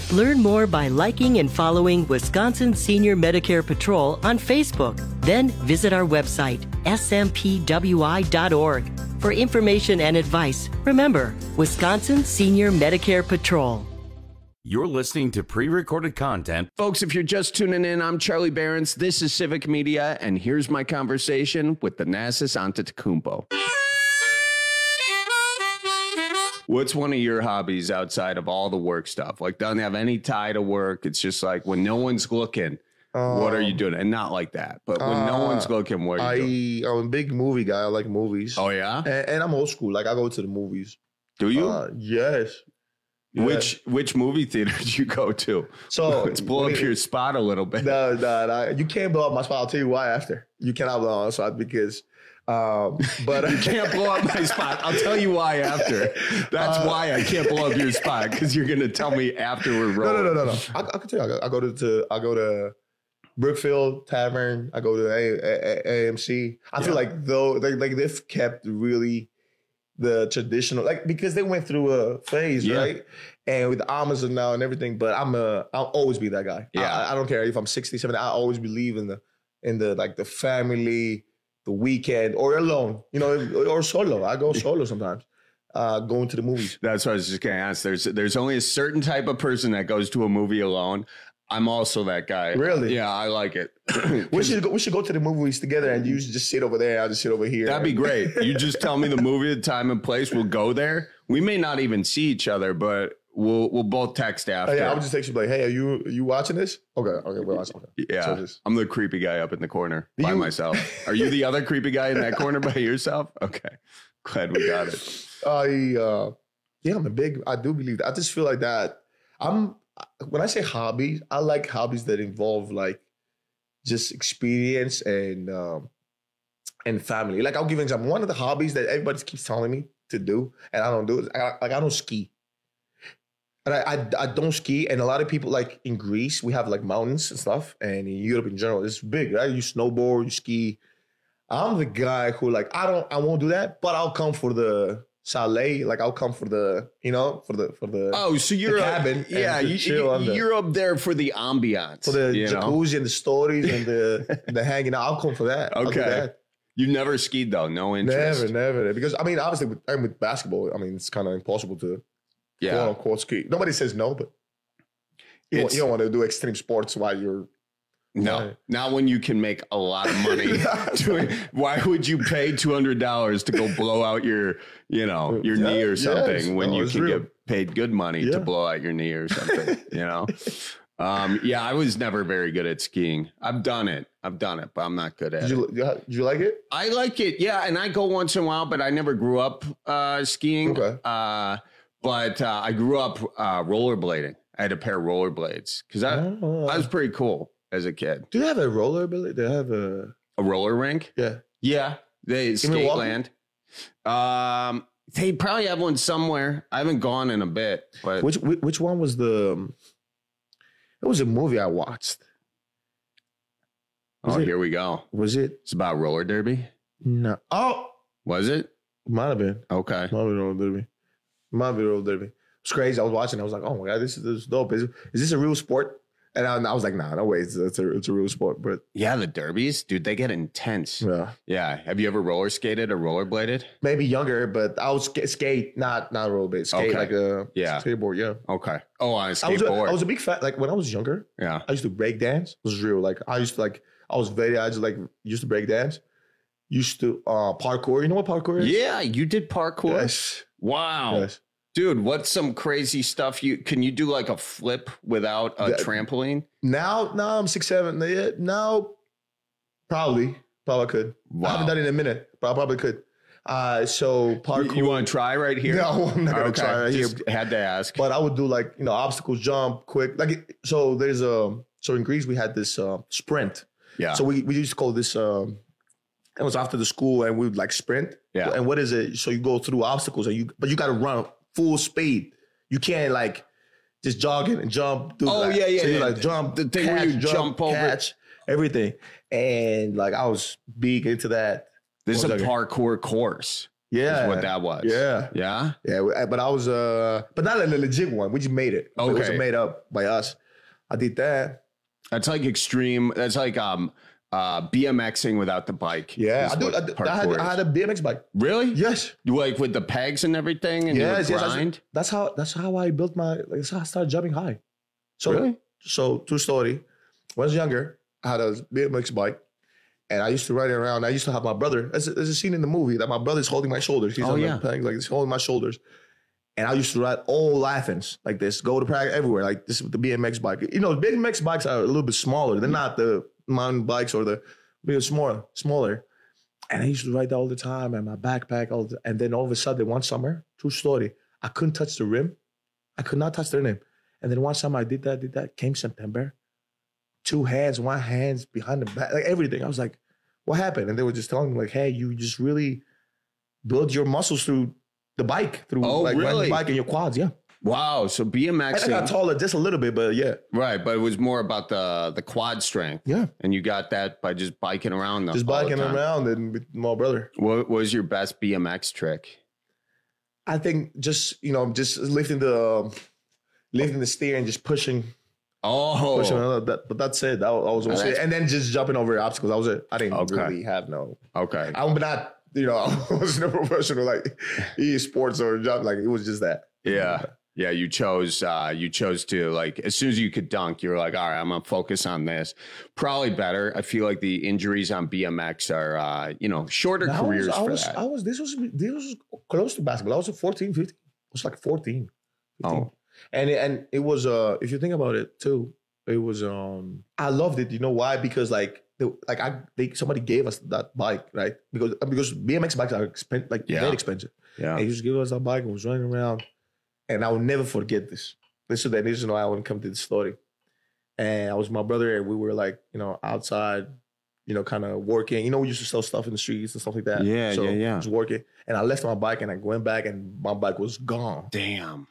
Speaker 26: Learn more by liking and following Wisconsin Senior Medicare Patrol on Facebook. Then visit our website, S M P W I dot org. For information and advice, remember, Wisconsin Senior Medicare Patrol.
Speaker 16: You're listening to pre-recorded content.
Speaker 17: Folks, if you're just tuning in, I'm Charlie Behrens. This is Civic Media, and here's my conversation with Thanasis Antetokounmpo. What's one of your hobbies outside of all the work stuff? Like, doesn't have any tie to work. It's just like when no one's looking, um, what are you doing? And not like that, but when uh, no one's looking, what are you
Speaker 18: I,
Speaker 17: doing?
Speaker 18: I'm a big movie guy. I like movies.
Speaker 17: Oh, yeah?
Speaker 18: And, and I'm old school. Like, I go to the movies.
Speaker 17: Do you?
Speaker 18: Uh, yes.
Speaker 17: Which yeah. which movie theater did you go to? So let's blow up your spot a little bit.
Speaker 18: No, no, no. You can't blow up my spot. I'll tell you why after. You cannot blow up my spot because... Um, but
Speaker 17: you can't blow up my spot. I'll tell you why after. That's uh, why I can't blow up your spot, because you're gonna tell me after we're rolling.
Speaker 18: No, no, no, no, no. I, I can tell you. I go, I go to, to I go to Brookfield Tavern. I go to A, A, A M C. I yeah. feel like though, they, like they've kept really the traditional, like because they went through a phase, yeah. right? And with Amazon now and everything. But I'm a, I'll always be that guy. Yeah, I, I don't care if I'm sixty, seventy. I always believe in the in the like the family. The weekend or alone, you know, or solo. I go solo sometimes, uh, going to the movies.
Speaker 17: That's what I was just going to ask. There's there's only a certain type of person that goes to a movie alone. I'm also that guy.
Speaker 18: Really?
Speaker 17: Yeah, I like it.
Speaker 18: we should go, we should go to the movies together, and you just sit over there. I'll just sit over here.
Speaker 17: That'd be great. You just tell me the movie, the time and place. We'll go there. We may not even see each other, but we'll we'll both text after.
Speaker 18: Oh, yeah, I'll just text you like, hey, are you are you watching this? Okay, okay, we're watching. Okay.
Speaker 17: Yeah, so just, I'm the creepy guy up in the corner by
Speaker 18: you,
Speaker 17: myself. Are you the other creepy guy in that corner by yourself? Okay, glad we got it.
Speaker 18: I uh, yeah, I'm a big. I do believe that. I just feel like that. I'm when I say hobbies, I like hobbies that involve like just experience and um, and family. Like I'll give an example. One of the hobbies that everybody keeps telling me to do, and I don't do it. I, like I don't ski. And I, I I don't ski, and a lot of people like in Greece we have like mountains and stuff, and in Europe in general it's big, right? You snowboard, you ski. I'm the guy who like I don't I won't do that, but I'll come for the chalet, like I'll come for the you know for the for the
Speaker 17: oh so you're
Speaker 18: the cabin,
Speaker 17: a, yeah you,
Speaker 18: chill
Speaker 17: you, you're the, up there for the ambiance,
Speaker 18: for the jacuzzi
Speaker 17: know?
Speaker 18: and the stories and the the hanging out. I'll come for that.
Speaker 17: Okay.
Speaker 18: That.
Speaker 17: You never skied though, no interest.
Speaker 18: Never, never, because I mean obviously with, I mean, with basketball, I mean it's kind of impossible to.
Speaker 17: Yeah,
Speaker 18: quote unquote ski. Nobody says no, but you don't, you don't want to do extreme sports while you're
Speaker 17: no. Right. Not when you can make a lot of money. doing, why would you pay two hundred dollars to go blow out your, you know, your yeah, knee or something yes. when no, you can real. get paid good money yeah. to blow out your knee or something? You know. Um, yeah, I was never very good at skiing. I've done it. I've done it, but I'm not good at
Speaker 18: did you,
Speaker 17: it.
Speaker 18: Did you like it?
Speaker 17: I like it. Yeah, and I go once in a while, but I never grew up uh, skiing.
Speaker 18: Okay.
Speaker 17: Uh, But uh, I grew up uh, rollerblading. I had a pair of rollerblades because I, oh. I was pretty cool as a kid.
Speaker 18: Do they have a rollerblade? They have a
Speaker 17: a roller rink.
Speaker 18: Yeah,
Speaker 17: yeah. They Skateland. Um, they probably have one somewhere. I haven't gone in a bit. But
Speaker 18: which which one was the? It was a movie I watched.
Speaker 17: Was oh, it, here we go.
Speaker 18: Was it?
Speaker 17: It's about roller derby.
Speaker 18: No. Oh,
Speaker 17: was it?
Speaker 18: Might have been.
Speaker 17: Okay.
Speaker 18: Might have been roller derby. My video derby. It was crazy. I was watching. I was like, "Oh my god, this is, this is dope. Is, is this a real sport?" And I, I was like, "Nah, no way. It's, it's a it's a real sport." But
Speaker 17: yeah, the derbies, dude, they get intense.
Speaker 18: Yeah,
Speaker 17: yeah. Have you ever roller skated or rollerbladed?
Speaker 18: Maybe younger, but I was sk- skate, not not rollerblade. Skate
Speaker 17: okay.
Speaker 18: like a
Speaker 17: yeah
Speaker 18: skateboard. Yeah.
Speaker 17: Okay. Oh, on a skateboard. I
Speaker 18: was a, I was a big fan. Like when I was younger.
Speaker 17: Yeah.
Speaker 18: I used to break dance. It was real. Like I used to like. I was very. I just like used to break dance. Used to uh, parkour. You know what parkour is?
Speaker 17: Yeah, you did parkour.
Speaker 18: Yes.
Speaker 17: Wow.
Speaker 18: Yes.
Speaker 17: Dude, what's some crazy stuff you can you do like a flip without a that, trampoline?
Speaker 18: Now, now I'm six seven. Yeah, now probably, probably could. Wow. I haven't done it in a minute, but I probably could. Uh, so parkour.
Speaker 17: You, you want to try right here?
Speaker 18: No, I'm not gonna
Speaker 17: okay.
Speaker 18: try right
Speaker 17: Just
Speaker 18: here.
Speaker 17: Had to ask.
Speaker 18: But I would do like you know obstacles, jump, quick. Like so, there's a so in Greece we had this uh, sprint.
Speaker 17: Yeah.
Speaker 18: So we we used to call this. Um, it was after the school, and we would like sprint.
Speaker 17: Yeah.
Speaker 18: And what is it? So you go through obstacles, and you but you got to run full speed. You can't like just jog in and jump. Do
Speaker 17: oh
Speaker 18: that.
Speaker 17: yeah, yeah.
Speaker 18: So you
Speaker 17: yeah.
Speaker 18: like jump,
Speaker 17: the thing
Speaker 18: catch,
Speaker 17: where you
Speaker 18: jump,
Speaker 17: jump over,
Speaker 18: catch, everything. And like I was big into that.
Speaker 17: This is a parkour course.
Speaker 18: Yeah,
Speaker 17: is what that was.
Speaker 18: Yeah,
Speaker 17: yeah,
Speaker 18: yeah. But I was, uh, but not like a legit one. We just made it.
Speaker 17: Okay.
Speaker 18: It was made up by us. I did that.
Speaker 17: That's like extreme. That's like um uh BMXing without the bike.
Speaker 18: Yeah, I do. I, I, had, I had a B M X bike.
Speaker 17: Really?
Speaker 18: Yes.
Speaker 17: Like with the pegs and everything, and
Speaker 18: yes,
Speaker 17: you would
Speaker 18: yes.
Speaker 17: grind.
Speaker 18: That's, that's how. That's how I built my. Like, that's how I started jumping high. So,
Speaker 17: really?
Speaker 18: So, true story. When I was younger, I had a B M X bike. And I used to ride it around. I used to have my brother. There's a, there's a scene in the movie that my brother's holding my shoulders. He's
Speaker 17: oh,
Speaker 18: on
Speaker 17: yeah.
Speaker 18: the pegs, like he's holding my shoulders. And I used to ride all Athens like this, go to practice everywhere, like this with the B M X bike. You know, B M X bikes are a little bit smaller. They're not the mountain bikes or the, they're smaller, smaller. And I used to ride that all the time and my backpack. All the, and then all of a sudden, one summer, true story, I couldn't touch the rim. I could not touch the rim. And then one summer I did that, did that. Came September, two hands, one hands behind the back, like everything. I was like, what happened? And they were just telling me like, hey, you just really build your muscles through the bike, through
Speaker 17: oh,
Speaker 18: like
Speaker 17: really?
Speaker 18: riding the bike and your quads. Yeah.
Speaker 17: Wow. So B M X.
Speaker 18: I got taller just a little bit, but yeah.
Speaker 17: Right. But it was more about the the quad strength.
Speaker 18: Yeah.
Speaker 17: And you got that by just biking around. The,
Speaker 18: just biking
Speaker 17: the
Speaker 18: around and with my brother.
Speaker 17: What was your best B M X trick?
Speaker 18: I think just, you know, just lifting the, lifting the steer and just pushing.
Speaker 17: Oh,
Speaker 18: pushing that, but that's it. That was, that was it. And then just jumping over obstacles. That was it. I didn't okay. really have no.
Speaker 17: Okay.
Speaker 18: I'm not, you know, I wasn't a professional like e-sports or job. Like it was just that.
Speaker 17: Yeah. Yeah. You chose, uh, you chose to like, as soon as you could dunk, you were like, all right, I'm going to focus on this. Probably better. I feel like the injuries on B M X are, uh, you know, shorter
Speaker 18: now
Speaker 17: careers
Speaker 18: I was, I
Speaker 17: for
Speaker 18: was,
Speaker 17: that.
Speaker 18: I was, this was, this was close to basketball. I was at fourteen, fifteen. I was like fourteen. fifteen. Oh. And, and it was, uh, if you think about it too, it was, um, I loved it. You know why? Because like, the, like I, they, somebody gave us that bike, right? Because, because B M X bikes are expensive, like yeah. very expensive.
Speaker 17: Yeah.
Speaker 18: And he just gave us that bike and was running around. And I will never forget this. This is the reason why I wouldn't come to the story. And I was with my brother and we were like, you know, outside, you know, kind of working. You know, we used to sell stuff in the streets and stuff like that.
Speaker 17: Yeah,
Speaker 18: so
Speaker 17: yeah, yeah.
Speaker 18: I was working. And I left my bike and I went back and my bike was gone.
Speaker 17: Damn.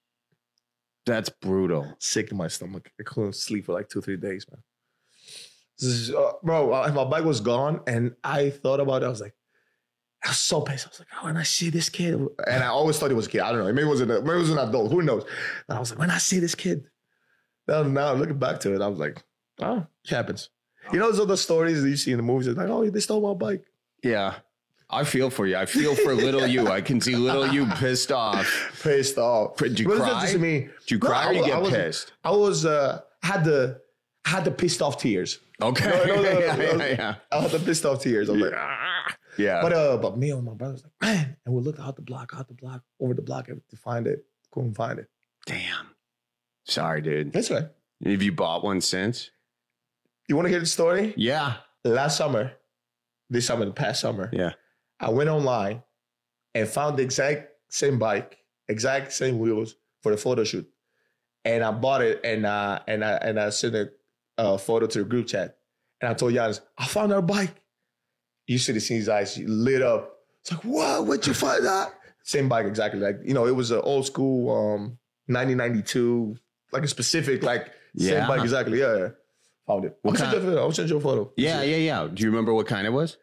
Speaker 17: That's brutal.
Speaker 18: Sick in my stomach. I couldn't sleep for like two, three days, man. This is, uh, bro, uh, my bike was gone and I thought about it. I was like, I was so pissed. I was like, oh, when I see this kid, and I always thought he was a kid. I don't know. Maybe it was an, maybe it was an adult. Who knows? And I was like, when I see this kid, now, now looking back to it, I was like, oh, it happens. You know, those other stories that you see in the movies. It's like, oh, they stole my bike.
Speaker 17: Yeah. I feel for you. I feel for little you. I can see little you pissed off.
Speaker 18: Pissed off.
Speaker 17: Did you
Speaker 18: what
Speaker 17: cry?
Speaker 18: Did to me?
Speaker 17: Did you cry no, or you get
Speaker 18: I was,
Speaker 17: pissed?
Speaker 18: I was, uh, had the, had the pissed off tears.
Speaker 17: Okay.
Speaker 18: No, no, no, no,
Speaker 17: yeah,
Speaker 18: no.
Speaker 17: yeah, yeah.
Speaker 18: I had the pissed off tears. I was yeah. like, ah.
Speaker 17: Yeah.
Speaker 18: But uh, but me and my brother was like, man, and we looked out the block, out the block, over the block to find it. Couldn't find it.
Speaker 17: Damn. Sorry, dude.
Speaker 18: That's right.
Speaker 17: Have you bought one since?
Speaker 18: You want to hear the story?
Speaker 17: Yeah.
Speaker 18: Last summer, this summer, the past summer,
Speaker 17: yeah,
Speaker 18: I went online and found the exact same bike, exact same wheels for the photo shoot, and I bought it and uh and I and I sent a uh, photo to the group chat, and I told Giannis, I found our bike. You should have seen his eyes lit up. It's like, what? Where'd you find that? Same bike, exactly. Like, you know, it was an old school um, nineteen ninety-two, like a specific, like,
Speaker 17: yeah.
Speaker 18: same bike, exactly. Yeah, yeah. Found it. I'll send, you, I'll send you a photo.
Speaker 17: Yeah, yeah, yeah. Do you remember what kind it was?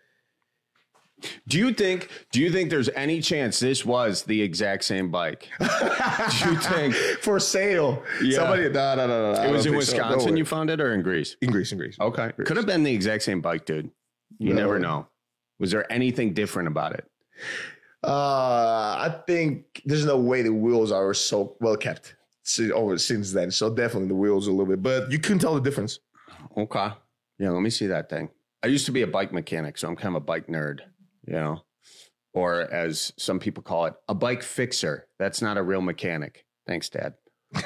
Speaker 17: Do you think, do you think there's any chance this was the exact same bike? Do you think?
Speaker 18: For sale.
Speaker 17: Yeah.
Speaker 18: Somebody, no, no, no, no.
Speaker 17: It was in Wisconsin so. no you found it or in Greece?
Speaker 18: In Greece, in Greece.
Speaker 17: Okay.
Speaker 18: Greece.
Speaker 17: Could have been the exact same bike, dude. You no. never know. Was there anything different about it?
Speaker 18: Uh, I think there's no way the wheels are so well kept over since then. So definitely the wheels a little bit, but you couldn't tell the difference.
Speaker 17: Okay. Yeah, let me see that thing. I used to be a bike mechanic, so I'm kind of a bike nerd, you know, or as some people call it, a bike fixer. That's not a real mechanic. Thanks, Dad.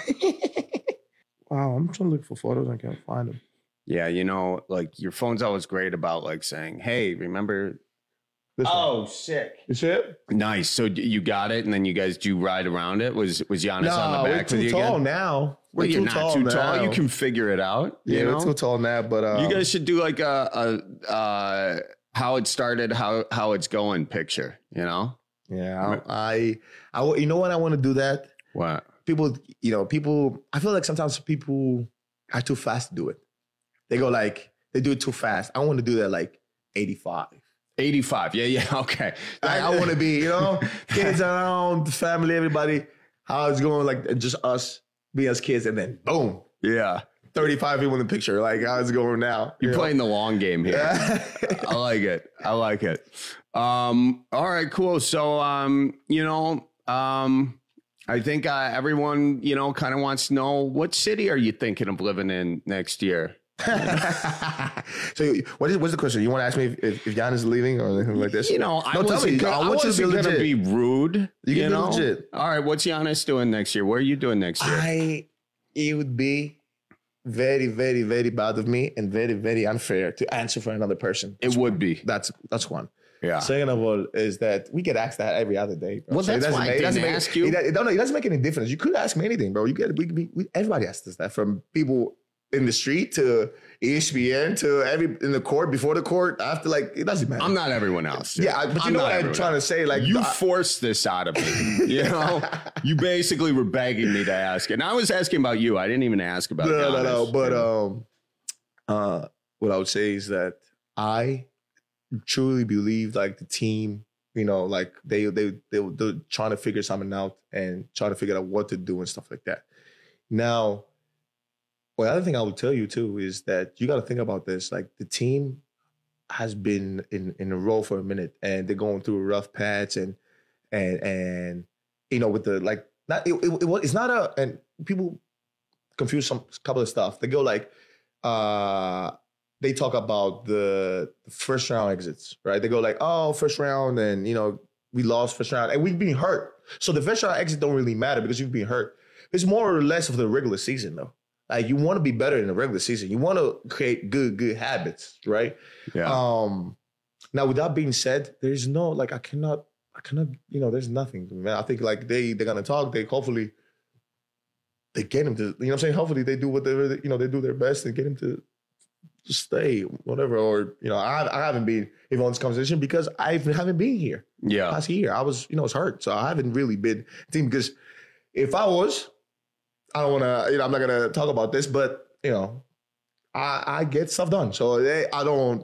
Speaker 18: Wow, I'm trying to look for photos. I can't find them.
Speaker 17: Yeah, you know, like your phone's always great about like saying, hey, remember?
Speaker 18: This
Speaker 17: oh,
Speaker 18: one.
Speaker 17: sick.
Speaker 18: You see it?
Speaker 17: Nice. So you got it, and then you guys do ride around it? Was was Giannis
Speaker 18: no,
Speaker 17: on the back
Speaker 18: we're
Speaker 17: with you
Speaker 18: too tall
Speaker 17: again?
Speaker 18: now. We're
Speaker 17: well,
Speaker 18: too
Speaker 17: you're not
Speaker 18: tall
Speaker 17: too
Speaker 18: now.
Speaker 17: tall. You can figure it out.
Speaker 18: Yeah,
Speaker 17: you know?
Speaker 18: we're too tall now, but... Um,
Speaker 17: you guys should do like a, a uh, how it started, how how it's going picture, you know?
Speaker 18: Yeah, I, I, I you know what I want to do that?
Speaker 17: What?
Speaker 18: People, you know, people, I feel like sometimes people are too fast to do it. They go like, they do it too fast. I want to do that like eighty-five,
Speaker 17: eighty-five. Yeah, yeah. Okay.
Speaker 18: Like, I want to be, you know, kids around, family, everybody. How it's going, like just us being as kids, and then boom.
Speaker 17: Yeah.
Speaker 18: thirty-five people in the picture. Like, how's it going now?
Speaker 17: You're
Speaker 18: you
Speaker 17: playing
Speaker 18: know?
Speaker 17: the long game here. I like it. I like it. Um, all right, cool. So, um, you know, um, I think uh, everyone, you know, kind of wants to know, what city are you thinking of living in next year?
Speaker 18: So what is what's the question? You want to ask me if, if, if Giannis is leaving or anything like this?
Speaker 17: You know, I
Speaker 18: no,
Speaker 17: wasn't,
Speaker 18: tell me.
Speaker 17: I
Speaker 18: I want you to be
Speaker 17: wasn't gonna
Speaker 18: legit.
Speaker 17: be rude.
Speaker 18: You,
Speaker 17: You,
Speaker 18: can
Speaker 17: know,
Speaker 18: be legit.
Speaker 17: all right. What's Giannis doing next year? What are you doing next year?
Speaker 18: I it would be very, very, very bad of me and very, very unfair to answer for another person.
Speaker 17: It would be.
Speaker 18: That's that's one.
Speaker 17: Yeah.
Speaker 18: Second of all, is that we get asked that every other day. Bro.
Speaker 17: Well,
Speaker 18: So it
Speaker 17: that's
Speaker 18: doesn't
Speaker 17: why I
Speaker 18: make- it
Speaker 17: didn't
Speaker 18: doesn't make-
Speaker 17: ask you.
Speaker 18: It, it, don't, it doesn't make any difference. You could ask me anything, bro. You get we, we, we everybody asks us that, from people in the street to E S P N to every in the court, before the court, after. Like, it doesn't matter.
Speaker 17: I'm not everyone else. dude.
Speaker 18: Yeah, I- but you
Speaker 17: I'm
Speaker 18: know
Speaker 17: not
Speaker 18: what I'm
Speaker 17: everyone
Speaker 18: trying to
Speaker 17: else.
Speaker 18: say. Like,
Speaker 17: you
Speaker 18: I-
Speaker 17: forced this out of me. You know, you basically were begging me to ask, and I was asking about you. I didn't even ask about.
Speaker 18: No, no, no.
Speaker 17: Giannis.
Speaker 18: But um, uh, what I would say is that I truly believe, like, the team, you know, like they they they they're trying to figure something out and trying to figure out what to do and stuff like that. Now, well, the other thing I would tell you too is that you got to think about this. Like, the team has been in in a row for a minute, and they're going through a rough patch, and and and you know, with the like, not it, it, it it's not a, and people confuse some couple of stuff. They go like, uh, they talk about the first round exits, right? They go like, oh, first round, and you know, we lost first round, and we've been hurt. So the first round exit don't really matter because you've been hurt. It's more or less of the regular season, though. Like, you want to be better in the regular season. You want to create good, good habits, right?
Speaker 17: Yeah.
Speaker 18: Um, now, with that being said, there's no, like, I cannot, I cannot, you know, there's nothing, man. I think, like, they, they're going to talk. They hopefully, they get him to, you know what I'm saying? Hopefully they do whatever, they, you know, they do their best and get him to, to stay, whatever. Or, you know, I, I haven't been even on this conversation because I haven't been here.
Speaker 17: Yeah.
Speaker 18: Last year, I was, you know, I was hurt. So I haven't really been team, because if I was, I don't want to, you know, I'm not going to talk about this, but, you know, I, I get stuff done. So they, I don't,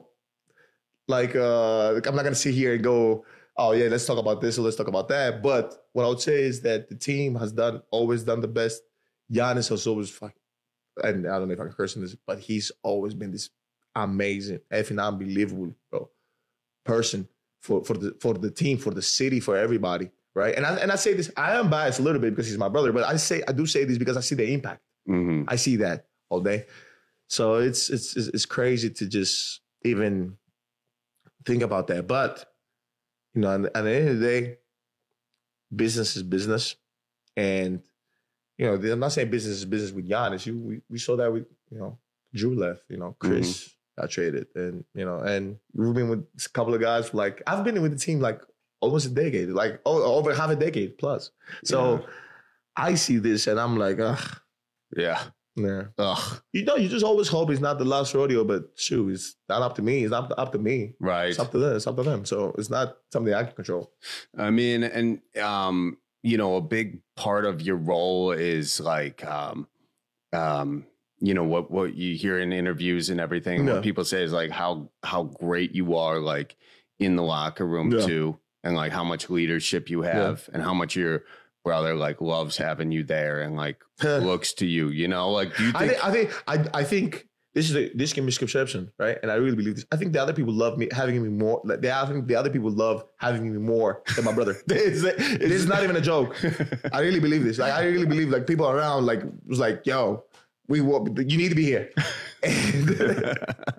Speaker 18: like, uh, I'm not going to sit here and go, oh, yeah, let's talk about this or let's talk about that. But what I would say is that the team has done, always done the best. Giannis has always, fucking, and I don't know if I can curse in this, but he's always been this amazing, effing unbelievable, bro, person for, for, the, for the team, for the city, for everybody. Right. And I and I say this, I am biased a little bit because he's my brother, but I say I do say this because I see the impact.
Speaker 17: Mm-hmm.
Speaker 18: I see that all day. So it's it's it's crazy to just even think about that. But, you know, at the end of the day, business is business. And, you know, I'm not saying business is business with Giannis. You we, we saw that with, you know, Drew left, you know, Chris mm-hmm. got traded. And, you know, and we've been with a couple of guys for like, I've been with the team like almost a decade, like oh, over half a decade plus. So yeah. I see this and I'm like, ugh.
Speaker 17: Yeah.
Speaker 18: Yeah.
Speaker 17: Ugh.
Speaker 18: You know, you just always hope it's not the last rodeo, but shoot, it's not up to me. It's not up to me.
Speaker 17: Right.
Speaker 18: It's up to them. It's up to them. So it's not something I can control.
Speaker 17: I mean, and, um, you know, a big part of your role is like, um, um, you know, what, what you hear in interviews and everything,
Speaker 18: Yeah.
Speaker 17: what people say is like how, how great you are, like in the locker room
Speaker 18: Yeah.
Speaker 17: too. And like how much leadership you have and how much your brother like loves having you there and like looks to you, you know, like do you think,
Speaker 18: I think, I think, I, I think this is a, this can be misconception, right? And I really believe this. I think the other people love me, having me more. Like, they, I think the other people love having me more than my brother. it's, it's not even a joke. I really believe this. Like, I really believe like people around like was like, yo, we want, you need to be here. And, and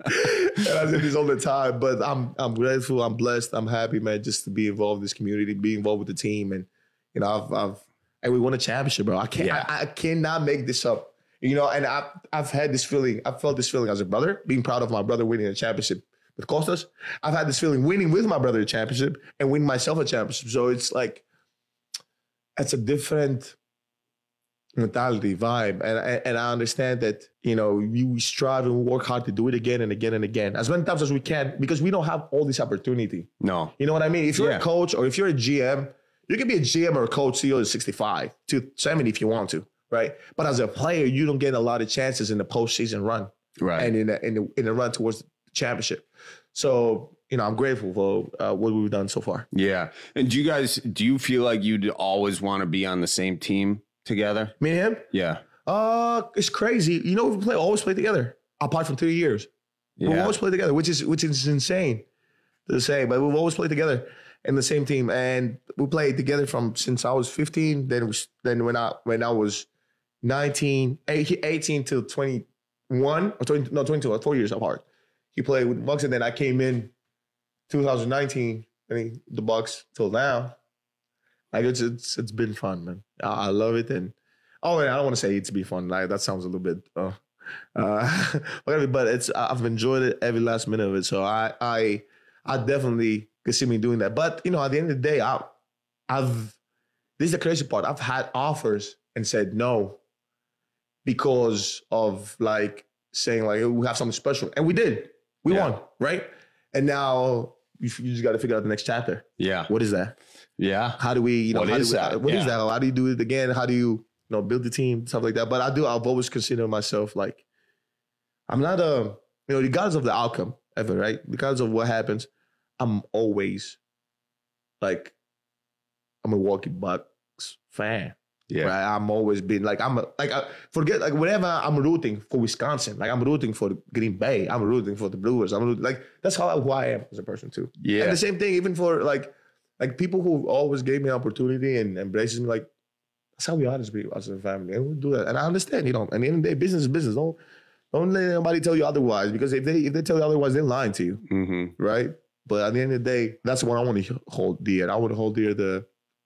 Speaker 18: I say this all the time, but I'm I'm grateful, I'm blessed, I'm happy, man, just to be involved in this community, be involved with the team, and you know, I've I've and we won a championship, bro. I can't,
Speaker 17: Yeah.
Speaker 18: I, I cannot make this up, you know. And I've I've had this feeling, I've felt this feeling as a brother, being proud of my brother winning a championship with Costas. I've had this feeling winning with my brother a championship and winning myself a championship. So it's like, it's a different mentality, vibe, and and I understand that, you know, we strive and work hard to do it again and again and again, as many times as we can, because we don't have all this opportunity.
Speaker 17: No,
Speaker 18: you know what I mean? If you're
Speaker 17: Yeah.
Speaker 18: a coach or if you're a G M, you can be a G M or a coach C E O at sixty-five to seventy if you want to, right? But as a player, you don't get a lot of chances in the postseason run,
Speaker 17: right?
Speaker 18: And in the, in the in the run towards the championship. So you know, I'm grateful for uh, what we've done so far.
Speaker 17: Yeah. And do you guys, do you feel like you'd always want to be on the same team together?
Speaker 18: Me and him?
Speaker 17: Yeah.
Speaker 18: Uh, it's crazy. You know, we play always play together, apart from three years. Yeah. We always play together, which is which is insane to say, but we've always played together in the same team, and we played together from since I was fifteen. Then was then when I when I was nineteen, eighteen till twenty-one or twenty, no twenty-two, four years apart. He played with the Bucks, and then I came in two thousand nineteen. I mean, the Bucks till now. Like it's it's it's been fun, man. I, I love it, and oh, I don't want to say it's be fun. Like that sounds a little bit, uh, uh, but it's I've enjoyed it every last minute of it. So I I I definitely could see me doing that. But you know, at the end of the day, I I've this is the crazy part. I've had offers and said no because of like saying like we have something special, and we did. We yeah. won, right? And now you, you just got to figure out the next chapter.
Speaker 17: Yeah.
Speaker 18: What is that?
Speaker 17: Yeah.
Speaker 18: How do we? You know,
Speaker 17: what
Speaker 18: how
Speaker 17: is
Speaker 18: do we,
Speaker 17: that?
Speaker 18: What
Speaker 17: yeah.
Speaker 18: is that? How do you do it again? How do you? You know, build the team, stuff like that. But I do, I've always considered myself like, I'm not a, you know, regardless of the outcome ever, right? Regardless of what happens, I'm always like, I'm a Milwaukee Bucks fan.
Speaker 17: Yeah.
Speaker 18: Right? I'm always been like, I'm a, like, I forget, like, whatever I'm rooting for Wisconsin, like, I'm rooting for Green Bay, I'm rooting for the Brewers, I'm rooting, like, that's how who I am as a person too.
Speaker 17: Yeah.
Speaker 18: And the same thing, even for like, like people who always gave me opportunity and embraces me, like, that's how we are as people, as a family, and we do that. And I understand, you know. At the end of the day, business is business. Don't don't let anybody tell you otherwise, because if they if they tell you otherwise, they're lying to you,
Speaker 17: mm-hmm.
Speaker 18: right? But at the end of the day, that's what I want to hold dear. I want to hold dear the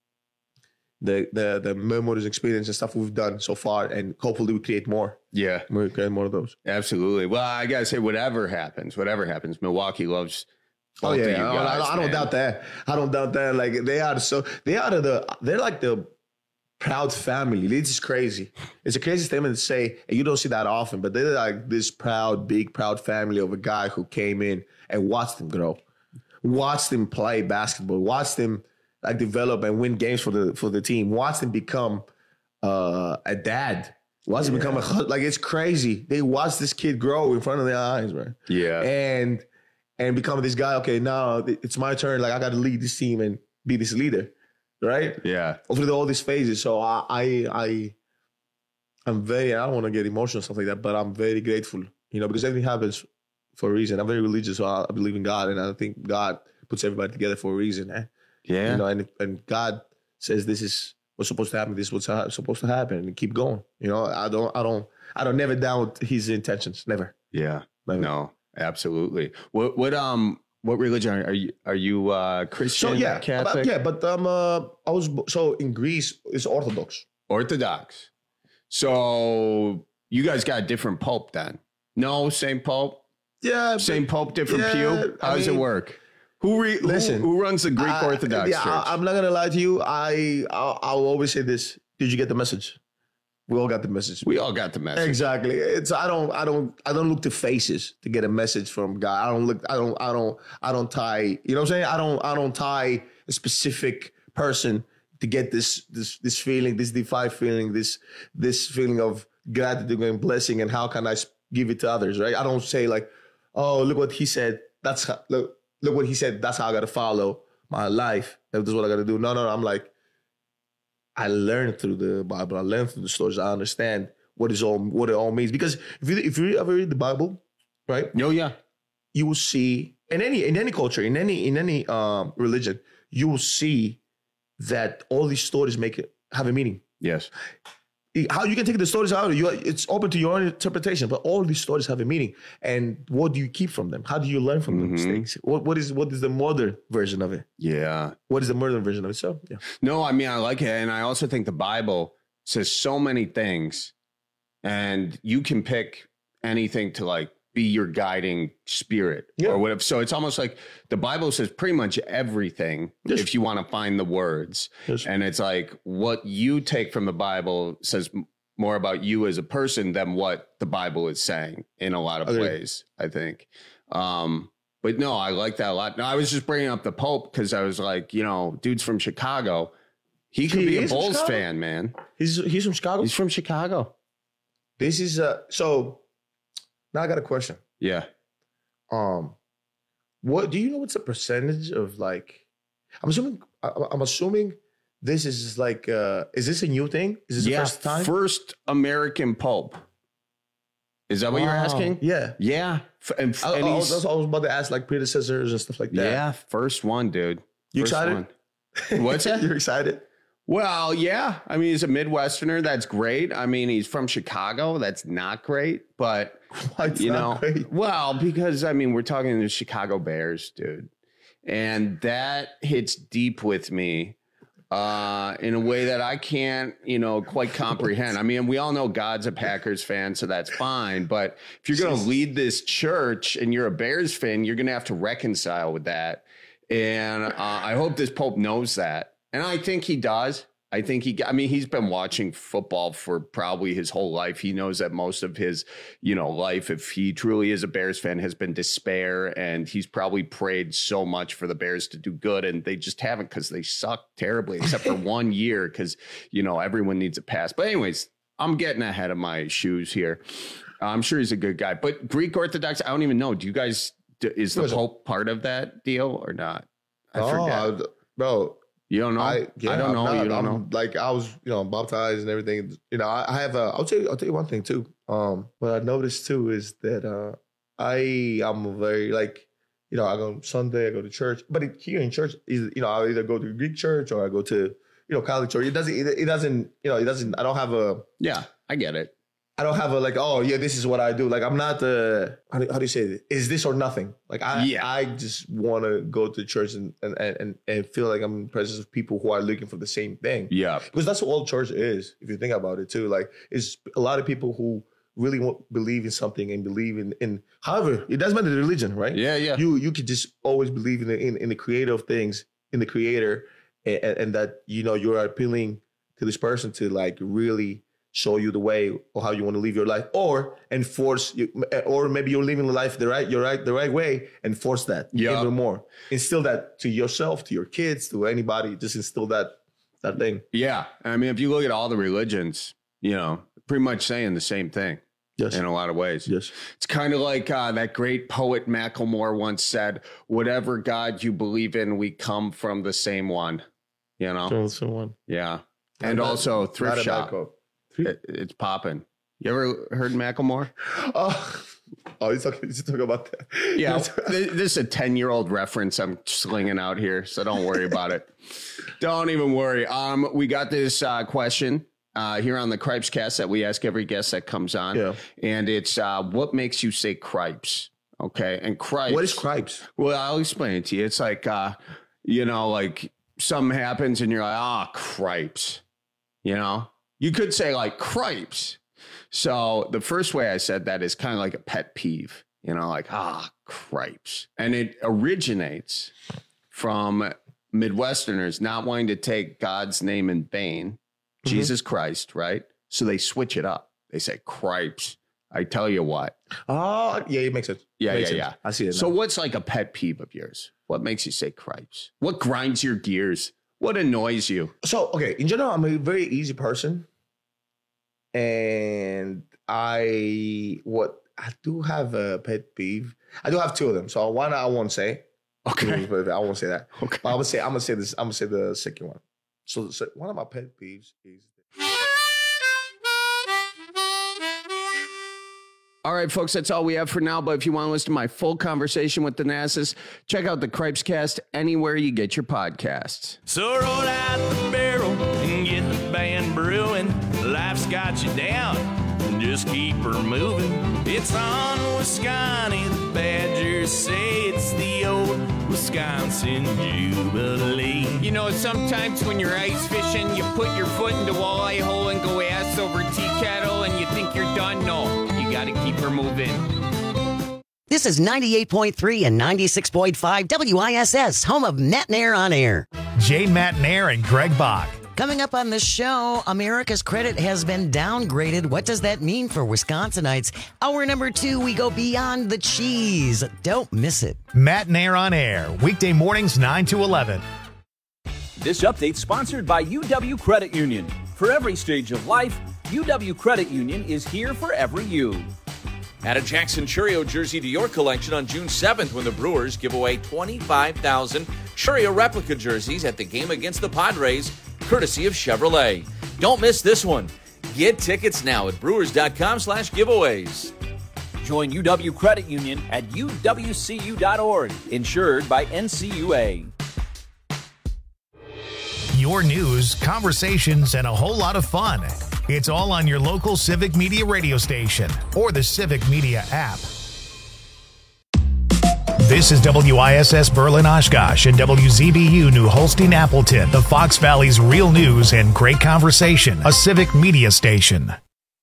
Speaker 18: the the the memories, experience, and stuff we've done so far, and hopefully we create more.
Speaker 17: Yeah,
Speaker 18: we create more of those.
Speaker 17: Absolutely. Well, I gotta say, whatever happens, whatever happens, Milwaukee loves.
Speaker 18: Oh yeah,
Speaker 17: guys,
Speaker 18: I, I, I don't doubt that. I don't doubt that. Like they are so they are the they're like the proud family. It's just crazy. It's a crazy statement to say, and you don't see that often, but they're like this proud, big, proud family of a guy who came in and watched them grow, watched them play basketball, watched them like develop and win games for the for the team, watched them become uh, a dad, watched yeah. them become a like it's crazy. They watched this kid grow in front of their eyes, man.
Speaker 17: Yeah,
Speaker 18: and and become this guy. Okay, now it's my turn. Like I got to lead this team and be this leader. Right?
Speaker 17: Yeah.
Speaker 18: Through all these phases. So I, I, I, I'm very, I don't want to get emotional, stuff like that, but I'm very grateful, you know, because everything happens for a reason. I'm very religious, so I believe in God, and I think God puts everybody together for a reason. Eh?
Speaker 17: Yeah.
Speaker 18: You know, and, and God says this is what's supposed to happen, this is what's supposed to happen, and keep going. You know, I don't, I don't, I don't never doubt his intentions. Never.
Speaker 17: Yeah.
Speaker 18: Never.
Speaker 17: No, absolutely. What, what, um, What religion are you? Are you uh, Christian?
Speaker 18: So yeah,
Speaker 17: Catholic?
Speaker 18: But, yeah, but um, uh, I was so in Greece it's Orthodox.
Speaker 17: Orthodox. So you guys got a different pope then? No, same pope.
Speaker 18: Yeah,
Speaker 17: same
Speaker 18: but,
Speaker 17: pope, different
Speaker 18: yeah,
Speaker 17: pew. How I does mean, it work? Who re-
Speaker 18: listen?
Speaker 17: Who, who runs the Greek
Speaker 18: I,
Speaker 17: Orthodox
Speaker 18: yeah,
Speaker 17: Church?
Speaker 18: I, I'm not gonna lie to you. I I'll, I'll always say this. Did you get the message? We all got the message.
Speaker 17: We all got the message.
Speaker 18: Exactly. It's I don't I don't I don't look to faces to get a message from God. I don't look I don't I don't I don't tie, you know what I'm saying? I don't I don't tie a specific person to get this this this feeling, this divine feeling, this this feeling of gratitude and blessing, and how can I give it to others, right? I don't say like, oh, look what he said. That's how, look look what he said. That's how I got to follow my life. This is what I got to do. No, no, no. I'm like, I learned through the Bible. I learned through the stories. I understand what is all what it all means. Because if you if you ever read the Bible, right?
Speaker 17: Oh yeah,
Speaker 18: you will see in any in any culture, in any in any um, religion, you will see that all these stories make it have a meaning.
Speaker 17: Yes.
Speaker 18: How you can take the stories out, you it's open to your own interpretation, but all these stories have a meaning. And what do you keep from them? How do you learn from mm-hmm. the mistakes? What what is what is the modern version of it?
Speaker 17: Yeah.
Speaker 18: What is the modern version of it? So yeah.
Speaker 17: No, I mean I like it, and I also think the Bible says so many things, and you can pick anything to like be your guiding spirit yeah. or whatever. So it's almost like the Bible says pretty much everything yes. if you want to find the words.
Speaker 18: Yes.
Speaker 17: And it's like what you take from the Bible says more about you as a person than what the Bible is saying in a lot of okay. ways, I think. Um, but no, I like that a lot. No, I was just bringing up the Pope because I was like, you know, dude's from Chicago. He could he be a Bulls fan, man.
Speaker 18: He's he's from Chicago?
Speaker 17: He's from Chicago.
Speaker 18: This is uh so now I got a question.
Speaker 17: Yeah.
Speaker 18: Um, what do you know? What's the percentage of like? I'm assuming. I'm assuming this is like. Uh, is this a new thing? Is this
Speaker 17: yeah,
Speaker 18: the first time?
Speaker 17: First American Pope. Is that what
Speaker 18: wow.
Speaker 17: you're asking?
Speaker 18: Yeah.
Speaker 17: Yeah. And,
Speaker 18: I,
Speaker 17: and
Speaker 18: I, was, I was about to ask like predecessors and stuff like that.
Speaker 17: Yeah, first one, dude.
Speaker 18: You
Speaker 17: first
Speaker 18: excited?
Speaker 17: One. What's that?
Speaker 18: You're excited?
Speaker 17: Well, yeah. I mean, he's a Midwesterner. That's great. I mean, he's from Chicago. That's not great. But,
Speaker 18: What's
Speaker 17: you
Speaker 18: not
Speaker 17: know,
Speaker 18: great?
Speaker 17: well, because, I mean, we're talking the Chicago Bears, dude. And that hits deep with me uh, in a way that I can't, you know, quite comprehend. I mean, we all know God's a Packers fan, so that's fine. But if you're going to lead this church and you're a Bears fan, you're going to have to reconcile with that. And uh, I hope this Pope knows that. And I think he does. I think he, I mean, he's been watching football for probably his whole life. He knows that most of his, you know, life, if he truly is a Bears fan, has been despair. And he's probably prayed so much for the Bears to do good. And they just haven't, because they suck terribly, except for one year, because, you know, everyone needs a pass. But anyways, I'm getting ahead of my shoes here. I'm sure he's a good guy. But Greek Orthodox, I don't even know. Do you guys, is the Pope part of that deal or not? I
Speaker 18: oh,
Speaker 17: forget.
Speaker 18: Bro.
Speaker 17: You don't know?
Speaker 18: I, yeah,
Speaker 17: I don't know.
Speaker 18: Not,
Speaker 17: you don't
Speaker 18: I'm,
Speaker 17: know.
Speaker 18: Like I was, you know, baptized and everything. You know, I, I have a. I'll tell you. I'll tell you one thing too. Um, what I noticed too is that uh, I am very like, you know, I go Sunday, I go to church, but it, here in church is, you know, I either go to Greek church or I go to, you know, Catholic church. It doesn't. It, it doesn't. You know, it doesn't. I don't have a.
Speaker 17: Yeah, I get it.
Speaker 18: I don't have a like, oh yeah, this is what I do. Like I'm not the how do, how do you say it? Is this or nothing? Like I
Speaker 17: yeah.
Speaker 18: I just want to go to church and, and and and feel like I'm in the presence of people who are looking for the same thing.
Speaker 17: Yeah,
Speaker 18: because that's what all church is. If you think about it too, like it's a lot of people who really want, believe in something and believe in in. However, it doesn't matter the religion, right?
Speaker 17: Yeah, yeah.
Speaker 18: You you could just always believe in the in, in the creator of things, in the creator, and, and that you know you're appealing to this person to like really show you the way or how you want to live your life, or enforce you, or maybe you're living the life the right, you're right, the right way, enforce that
Speaker 17: yeah.
Speaker 18: even more. Instill that to yourself, to your kids, to anybody. Just instill that that thing.
Speaker 17: Yeah, I mean, if you look at all the religions, you know, pretty much saying the same thing.
Speaker 18: Yes.
Speaker 17: In a lot of ways.
Speaker 18: Yes.
Speaker 17: It's kind of like uh, that great poet Macklemore once said, "Whatever God you believe in, we come from the same one." You know,
Speaker 18: the same one.
Speaker 17: Yeah, and
Speaker 18: not
Speaker 17: also
Speaker 18: a,
Speaker 17: thrift shop. It, it's popping. You ever heard Macklemore?
Speaker 18: Oh, oh, he's talking, he's talking about that.
Speaker 17: Yeah, this is a ten-year-old reference I'm slinging out here, so don't worry about it. Don't even worry. Um, we got this uh, question uh, here on the Cripes Cast that we ask every guest that comes on,
Speaker 18: yeah.
Speaker 17: and it's uh, what makes you say cripes? Okay, and cripes.
Speaker 18: What is cripes?
Speaker 17: Well, I'll explain it to you. It's like, uh, you know, like something happens and you're like, ah, oh, cripes, you know? You could say like cripes. So the first way I said that is kind of like a pet peeve, you know, like, ah, cripes. And it originates from Midwesterners not wanting to take God's name in vain, mm-hmm. Jesus Christ, right? So they switch it up. They say cripes. I tell you what.
Speaker 18: Oh, yeah, it makes sense.
Speaker 17: Yeah,
Speaker 18: makes
Speaker 17: yeah,
Speaker 18: sense.
Speaker 17: yeah.
Speaker 18: I see it now.
Speaker 17: So what's like a pet peeve of yours? What makes you say cripes? What grinds your gears? What annoys you?
Speaker 18: So, okay, in general, I'm a very easy person. And I, what, I do have a pet peeve. I do have two of them. So one I won't say.
Speaker 17: Okay.
Speaker 18: I won't say that.
Speaker 17: Okay.
Speaker 18: But I'm gonna say, I'm gonna say this, I'm gonna say the second one. So, so one of my pet peeves is.
Speaker 17: All right, folks, that's all we have for now. But if you want to listen to my full conversation with Thanasis, check out the Cripes Cast anywhere you get your podcasts.
Speaker 5: So roll out the barrel and get the band brewing. Life's got you down, just keep her moving. It's on Wisconsin, the Badgers say it's the old Wisconsin Jubilee.
Speaker 6: You know, sometimes when you're ice fishing, you put your foot in the walleye hole and go ass over tea kettle and you think you're done. No. Gotta keep her moving.
Speaker 7: This is ninety-eight point three and ninety-six point five W I S S, home of Matt Nair on Air.
Speaker 1: Jane Matt Nair and Greg Bach.
Speaker 7: Coming up on the show, America's credit has been downgraded. What does that mean for Wisconsinites? Hour number two, we go beyond the cheese. Don't miss it.
Speaker 1: Matt Nair on Air, weekday mornings nine to eleven.
Speaker 8: This update sponsored by U W Credit Union. For every stage of life, U W Credit Union is here for every you.
Speaker 10: Add a Jackson Churio jersey to your collection on June seventh when the Brewers give away twenty-five thousand Churio replica jerseys at the game against the Padres, courtesy of Chevrolet. Don't miss this one. Get tickets now at brewers.com slash giveaways.
Speaker 8: Join U W Credit Union at U W C U dot org, insured by N C U A.
Speaker 1: Your news, conversations, and a whole lot of fun. It's all on your local Civic Media radio station or the Civic Media app. This is W I S S Berlin Oshkosh and W Z B U New Holstein Appleton, the Fox Valley's real news and great conversation, a Civic Media station.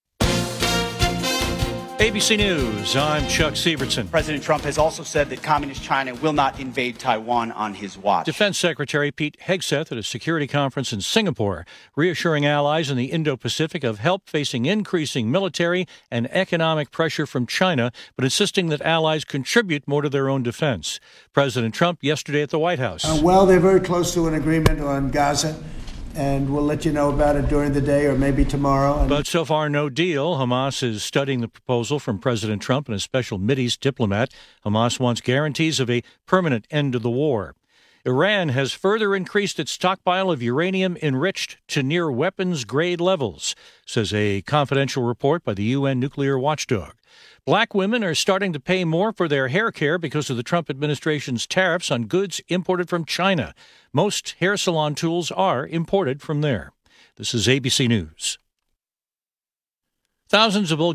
Speaker 2: A B C News, I'm Chuck Sievertson.
Speaker 11: President Trump has also said that Communist China will not invade Taiwan on his watch.
Speaker 2: Defense Secretary Pete Hegseth at a security conference in Singapore, reassuring allies in the Indo-Pacific of help facing increasing military and economic pressure from China, but insisting that allies contribute more to their own defense. President Trump yesterday at the White House.
Speaker 12: Uh, well, they're very close to an agreement on Gaza, and we'll let you know about it during the day or maybe tomorrow. And
Speaker 2: but so far, no deal. Hamas is studying the proposal from President Trump and a special Mideast diplomat. Hamas wants guarantees of a permanent end to the war. Iran has further increased its stockpile of uranium enriched to near weapons-grade levels, says a confidential report by the U N nuclear watchdog. Black women are starting to pay more for their hair care because of the Trump administration's tariffs on goods imported from China. Most hair salon tools are imported from there. This is A B C News. Thousands of